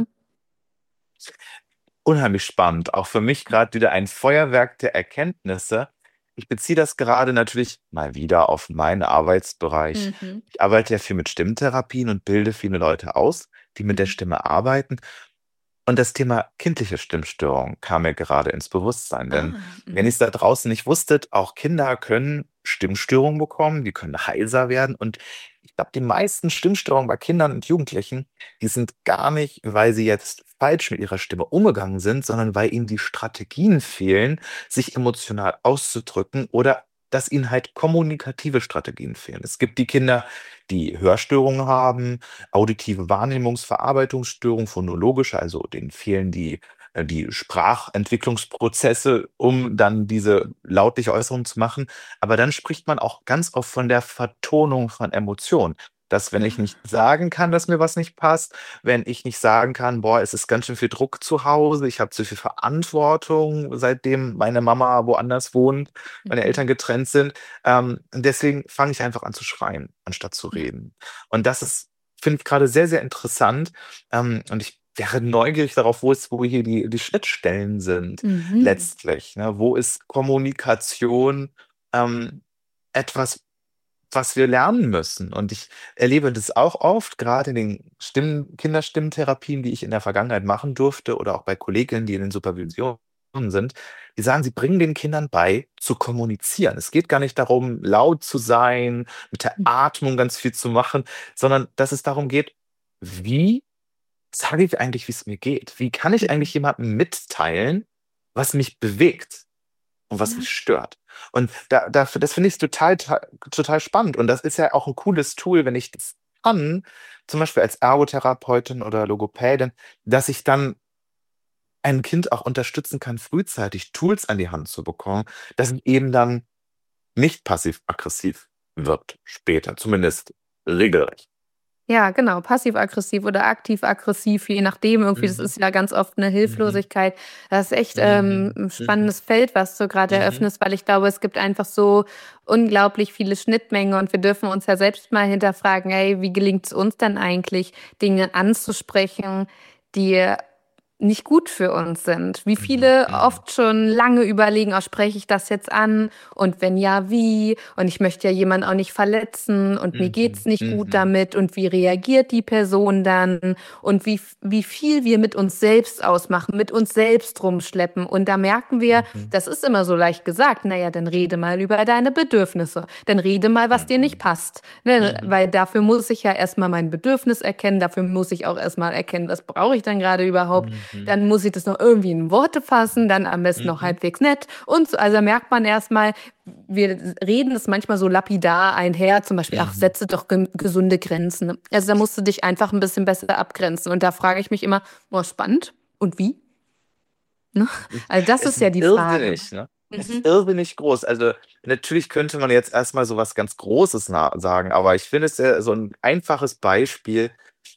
Unheimlich spannend. Auch für mich gerade wieder ein Feuerwerk der Erkenntnisse. Ich beziehe das gerade natürlich mal wieder auf meinen Arbeitsbereich. Mhm. Ich arbeite ja viel mit Stimmtherapien und bilde viele Leute aus, die mit der Mhm. Stimme arbeiten. Und das Thema kindliche Stimmstörung kam mir gerade ins Bewusstsein, denn Ah, wenn ihr mhm. es da draußen nicht wusstet, auch Kinder können Stimmstörungen bekommen, die können heiser werden. Und ich glaube, die meisten Stimmstörungen bei Kindern und Jugendlichen, die sind gar nicht, weil sie jetzt falsch mit ihrer Stimme umgegangen sind, sondern weil ihnen die Strategien fehlen, sich emotional auszudrücken oder dass ihnen halt kommunikative Strategien fehlen. Es gibt die Kinder, die Hörstörungen haben, auditive Wahrnehmungsverarbeitungsstörung, phonologische, also denen fehlen die, äh, die Sprachentwicklungsprozesse, um dann diese lautliche Äußerung zu machen. Aber dann spricht man auch ganz oft von der Vertonung von Emotionen. Dass, wenn ich nicht sagen kann, dass mir was nicht passt, wenn ich nicht sagen kann, boah, es ist ganz schön viel Druck zu Hause, ich habe zu viel Verantwortung, seitdem meine Mama woanders wohnt, meine Mhm. Eltern getrennt sind. Ähm, deswegen fange ich einfach an zu schreien, anstatt zu Ja. reden. Und das ist, finde ich gerade sehr, sehr interessant. Ähm, und ich wäre neugierig darauf, wo es, wo hier die, die Schnittstellen sind, Mhm. letztlich. Ne? Wo ist Kommunikation ähm, etwas, was wir lernen müssen? Und ich erlebe das auch oft, gerade in den Stimmen, Kinderstimmtherapien, die ich in der Vergangenheit machen durfte, oder auch bei Kolleginnen, die in den Supervisionen sind, die sagen, sie bringen den Kindern bei, zu kommunizieren. Es geht gar nicht darum, laut zu sein, mit der Atmung ganz viel zu machen, sondern dass es darum geht, wie sage ich eigentlich, wie es mir geht? Wie kann ich Mhm. eigentlich jemandem mitteilen, was mich bewegt und was Ja. mich stört? Und da, da, das finde ich total, ta- total spannend. Und das ist ja auch ein cooles Tool, wenn ich das kann, zum Beispiel als Ergotherapeutin oder Logopädin, dass ich dann ein Kind auch unterstützen kann, frühzeitig Tools an die Hand zu bekommen, dass es eben dann nicht passiv-aggressiv wird später, zumindest regelrecht. Ja, genau, passiv-aggressiv oder aktiv-aggressiv, je nachdem. Irgendwie, das Mhm, ist ja ganz oft eine mhm, Hilflosigkeit. Das ist echt ähm, mhm, ein mhm, spannendes Feld, was du gerade mhm, eröffnest, weil ich glaube, es gibt einfach so unglaublich viele Schnittmengen und wir dürfen uns ja selbst mal hinterfragen, ey, wie gelingt es uns denn eigentlich, Dinge anzusprechen, die nicht gut für uns sind. Wie mhm, viele mhm, oft schon lange überlegen, oh, spreche ich das jetzt an? Und wenn ja, wie? Und ich möchte ja jemanden auch nicht verletzen und mir geht's mhm, nicht gut mhm, damit. Und wie reagiert die Person dann? Und wie, wie viel wir mit uns selbst ausmachen, mit uns selbst rumschleppen. Und da merken wir, mhm, das ist immer so leicht gesagt, naja, dann rede mal über deine Bedürfnisse. Dann rede mal, was dir nicht mhm, passt. Ne? mhm, Weil dafür muss ich ja erstmal mein Bedürfnis erkennen, dafür muss ich auch erstmal erkennen, was brauche ich dann gerade überhaupt. mhm, Dann muss ich das noch irgendwie in Worte fassen, dann am besten noch mhm, halbwegs nett. Und so, also merkt man erstmal, wir reden das manchmal so lapidar einher, zum Beispiel, ach, mhm. setze doch ge gesunde Grenzen. Also da musst du dich einfach ein bisschen besser abgrenzen. Und da frage ich mich immer, oh, spannend. Und wie? Ne? Also das Es ist ja ist die Frage. irrsinnig, ne? Es ist Mhm. irrsinnig groß. Also, natürlich könnte man jetzt erst mal so was ganz Großes na sagen, aber ich finde es ja so ein einfaches Beispiel,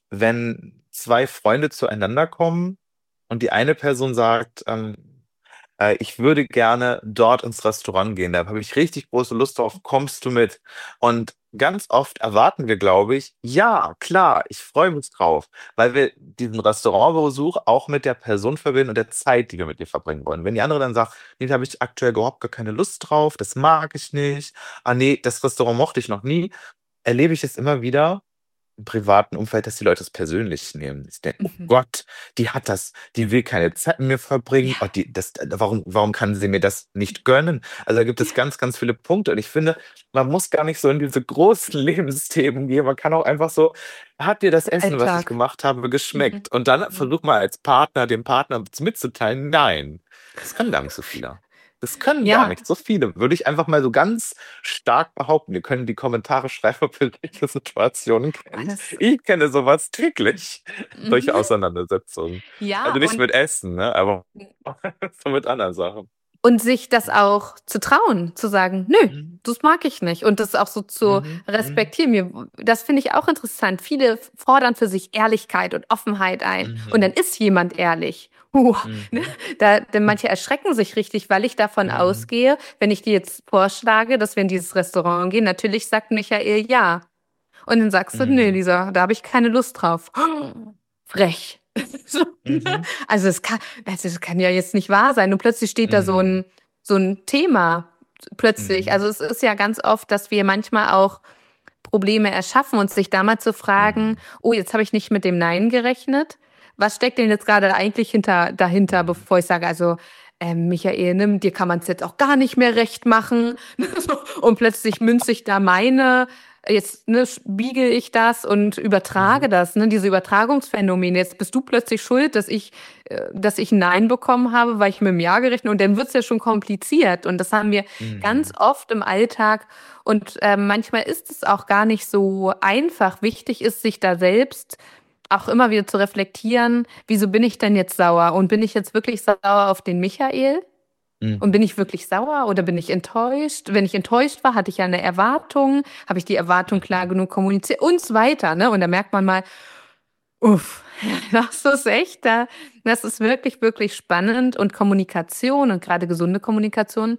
wenn zwei Freunde zueinander kommen und die eine Person sagt, ähm äh, ich würde gerne dort ins Restaurant gehen. Da habe ich richtig große Lust drauf. Kommst du mit? Und ganz oft erwarten wir, glaube ich, ja, klar, ich freue mich drauf, weil wir diesen Restaurantbesuch auch mit der Person verbinden und der Zeit, die wir mit ihr verbringen wollen. Wenn die andere dann sagt, nee, da habe ich aktuell überhaupt gar keine Lust drauf, das mag ich nicht, ah nee, das Restaurant mochte ich noch nie, erlebe ich es immer wieder im privaten Umfeld, dass die Leute es persönlich nehmen. Ich denke: „Oh Mhm. Gott, die hat das die will keine Zeit mit mir verbringen. Oh, Ja. die das warum warum kann sie mir das nicht gönnen?“ Also, da gibt es ganz, ganz viele Punkte und ich finde, man muss gar nicht so in diese großen Lebensthemen gehen. Man kann auch einfach so: „Hat dir das Essen, was ich Alltag. gemacht habe, Mhm. geschmeckt?“ Und dann Mhm. versuch mal als Partner dem Partner mitzuteilen: „Nein, das können gar nicht so viele. Das können gar Ja, nicht so viele.“ Würde ich einfach mal so ganz stark behaupten. Ihr könnt in die Kommentare schreiben, ob ihr solche Situationen kennt. alles. Ich kenne sowas täglich, solche Mhm. Auseinandersetzungen. Ja, Also nicht und mit Essen, ne, aber so mit anderen Sachen. Und sich das auch zu trauen, zu sagen: „Nö, Mhm, das mag ich nicht." Und das auch so zu mhm, mhm, respektieren. Mir das finde ich auch interessant. Viele fordern für sich Ehrlichkeit und Offenheit ein und dann mhm, ist jemand ehrlich. Huh, ne? mhm, Da denn manche erschrecken sich richtig, weil ich davon mhm, ausgehe, wenn ich dir jetzt vorschlage, dass wir in dieses Restaurant gehen, natürlich sagt Michael ja. Und dann sagst du: „Ne, mhm, Lisa, da habe ich keine Lust drauf." Frech. So, ne? mhm, Also, es kann also, es kann ja jetzt nicht wahr sein und plötzlich steht da so mhm, 'n so 'n Thema plötzlich. mhm, Also, es ist ja ganz oft, dass wir manchmal auch Probleme erschaffen und sich da mal zu fragen: mhm, „Oh, jetzt habe ich nicht mit dem Nein gerechnet. Was steckt denn jetzt grade eigentlich hinter dahinter?" mhm, Bevor ich sage: „Also, ähm, Michael, ne, dir kann man's jetzt auch gar nicht mehr recht machen." So, und plötzlich münze ich da meine jetzt, ne, spiegel ich das und mhm, übertrage das, ne, diese Übertragungsphänomene. Jetzt bist du plötzlich schuld, dass ich äh, dass ich 'n Nein bekommen habe, weil ich mit 'm Ja gerechnet und dann wird's ja schon kompliziert. Und das haben wir ganz mhm, oft im Alltag und, ähm, manchmal ist es auch gar nicht so einfach. Wichtig ist, sich da selbst auch immer wieder zu reflektieren: „Wieso bin ich denn jetzt sauer? Und bin ich jetzt wirklich sauer auf den Michael? Und bin mhm, ich wirklich sauer oder bin ich enttäuscht? Wenn ich enttäuscht war, hatte ich ja 'ne Erwartung. Habe ich die Erwartung klar mhm, genug kommuniziert?" Und so weiter, ne? Und da merkt man mal, uff, das ist echt da das ist wirklich, wirklich spannend und Kommunikation und grade gesunde Kommunikation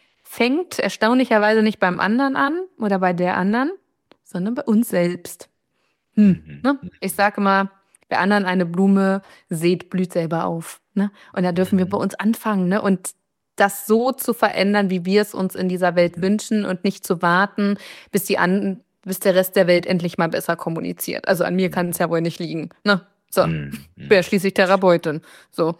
fängt erstaunlicherweise nicht beim anderen an oder bei der anderen, sondern bei uns selbst. Hm, mhm, ne? Ich mhm, sage immer: „Wer anderen eine Blume sät, blüht selber auf", ne? Und da dürfen wir bei mhm, uns anfangen, ne? Und das so zu verändern, wie wir es uns in dieser Welt mhm, wünschen und nicht zu warten, bis die an bis der Rest der Welt endlich mal besser kommuniziert. Also, an mir kann es mhm, ja wohl nicht liegen, ne? So, mhm, ich bin ja mhm. schließlich Therapeutin, so.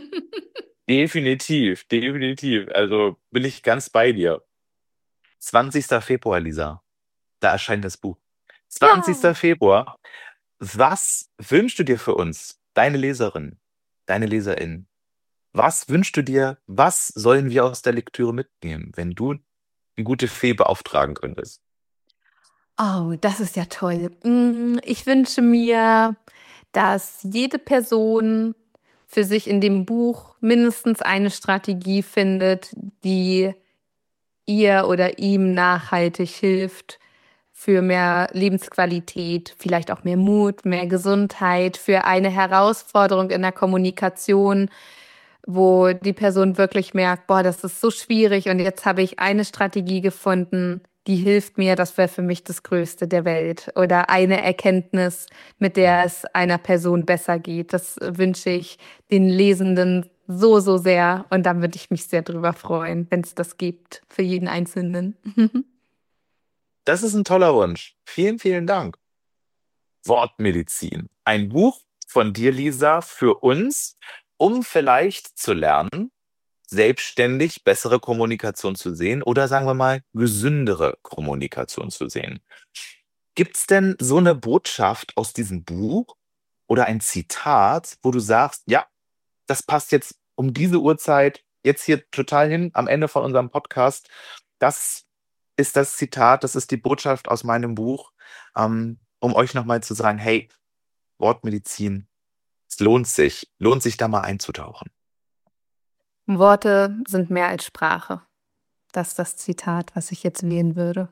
Definitiv, definitiv. Also, bin ich ganz bei dir. zwanzigster Februar, Lisa, da erscheint das Buch. Ja. zwanzigster Februar. Was wünschst du dir für uns? deine Leserin, deine Leserin, was wünschst du dir, was sollen wir aus der Lektüre mitnehmen, wenn du eine gute Fee beauftragen könntest? Oh, das ist ja toll. Mm, Ich wünsche mir, dass jede Person für sich in dem Buch mindestens eine Strategie findet, die ihr oder ihm nachhaltig hilft für mehr Lebensqualität, vielleicht auch mehr Mut, mehr Gesundheit, für eine Herausforderung in der Kommunikation, wo die Person wirklich merkt, boah, das ist so schwierig und jetzt habe ich eine Strategie gefunden, die hilft mir, das wäre für mich das Größte der Welt. Oder eine Erkenntnis, mit der es einer Person besser geht. Das wünsche ich den Lesenden so, so sehr. Und da würde ich mich sehr drüber freuen, wenn es das gibt für jeden Einzelnen. Das ist ein toller Wunsch. Vielen, vielen Dank. Wortmedizin. Ein Buch von dir, Lisa, für uns, um vielleicht zu lernen, selbstständig bessere Kommunikation zu sehen oder sagen wir mal gesündere Kommunikation zu sehen. Gibt es denn so eine Botschaft aus diesem Buch oder ein Zitat, wo du sagst, ja, das passt jetzt um diese Uhrzeit jetzt hier total hin am Ende von unserem Podcast. Das ist das Zitat, das ist die Botschaft aus meinem Buch, ähm, um euch nochmal zu sagen, hey, Wortmedizin, es lohnt sich, lohnt sich da mal einzutauchen. Worte sind mehr als Sprache. Das ist das Zitat, was ich jetzt wählen würde.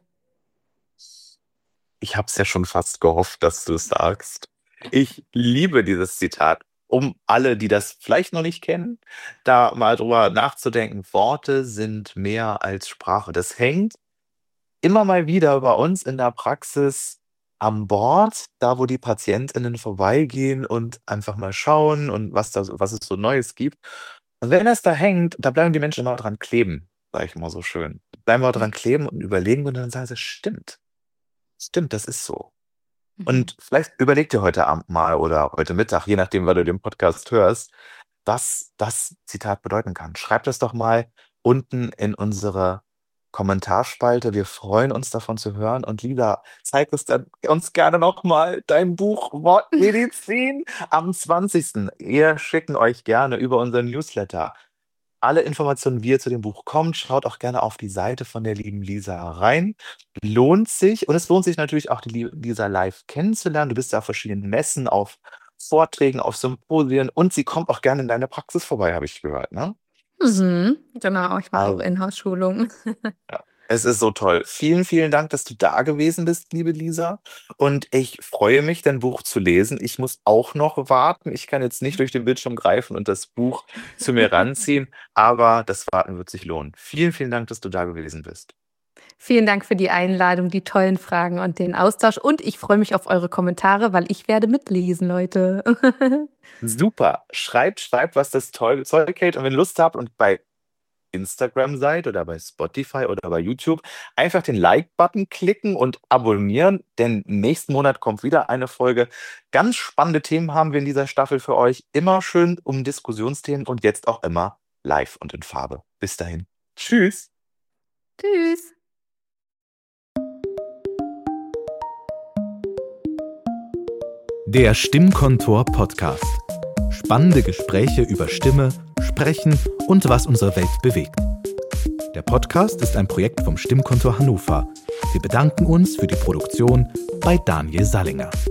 Ich habe es ja schon fast gehofft, dass du es sagst. Ich liebe dieses Zitat. Um alle, die das vielleicht noch nicht kennen, da mal drüber nachzudenken. Worte sind mehr als Sprache. Das hängt immer mal wieder bei uns in der Praxis an Bord, da wo die PatientInnen vorbeigehen und einfach mal schauen und was da so, was es so Neues gibt. Und wenn das da hängt, da bleiben die Menschen immer dran kleben, sage ich mal so schön. Bleiben wir dran kleben und überlegen und dann sagen sie, stimmt. Stimmt, das ist so. Und vielleicht überleg dir heute Abend mal oder heute Mittag, je nachdem, wann du den Podcast hörst, was das Zitat bedeuten kann. Schreib das doch mal unten in unsere Kommentarspalte. Wir freuen uns davon zu hören. Und Lila, zeig uns, dann, uns gerne nochmal dein Buch Wortmedizin am zwanzigsten Wir schicken euch gerne über unseren Newsletter alle Informationen, wie ihr zu dem Buch kommt. Schaut auch gerne auf die Seite von der lieben Lisa rein. Lohnt sich. Und es lohnt sich natürlich auch, die liebe Lisa live kennenzulernen. Du bist ja auf verschiedenen Messen, auf Vorträgen, auf Symposien und sie kommt auch gerne in deine Praxis vorbei, habe ich gehört, ne? Mhm, genau, ich mache auch Also, Inhouse-Schulungen. ja, es ist so toll. Vielen, vielen Dank, dass du da gewesen bist, liebe Lisa. Und ich freue mich, dein Buch zu lesen. Ich muss auch noch warten. Ich kann jetzt nicht durch den Bildschirm greifen und das Buch zu mir ranziehen, aber das Warten wird sich lohnen. Vielen, vielen Dank, dass du da gewesen bist. Vielen Dank für die Einladung, die tollen Fragen und den Austausch. Und ich freue mich auf eure Kommentare, weil ich werde mitlesen, Leute. Super. Schreibt, schreibt, was das toll, Zeug hält. Und wenn ihr Lust habt und bei Instagram seid oder bei Spotify oder bei YouTube, einfach den Like-Button klicken und abonnieren, denn nächsten Monat kommt wieder eine Folge. Ganz spannende Themen haben wir in dieser Staffel für euch. Immer schön um Diskussionsthemen und jetzt auch immer live und in Farbe. Bis dahin. Tschüss. Tschüss. Der Stimmkontor Podcast. Spannende Gespräche über Stimme, Sprechen und was unsere Welt bewegt. Der Podcast ist ein Projekt vom Stimmkontor Hannover. Wir bedanken uns für die Produktion bei Daniel Sallinger.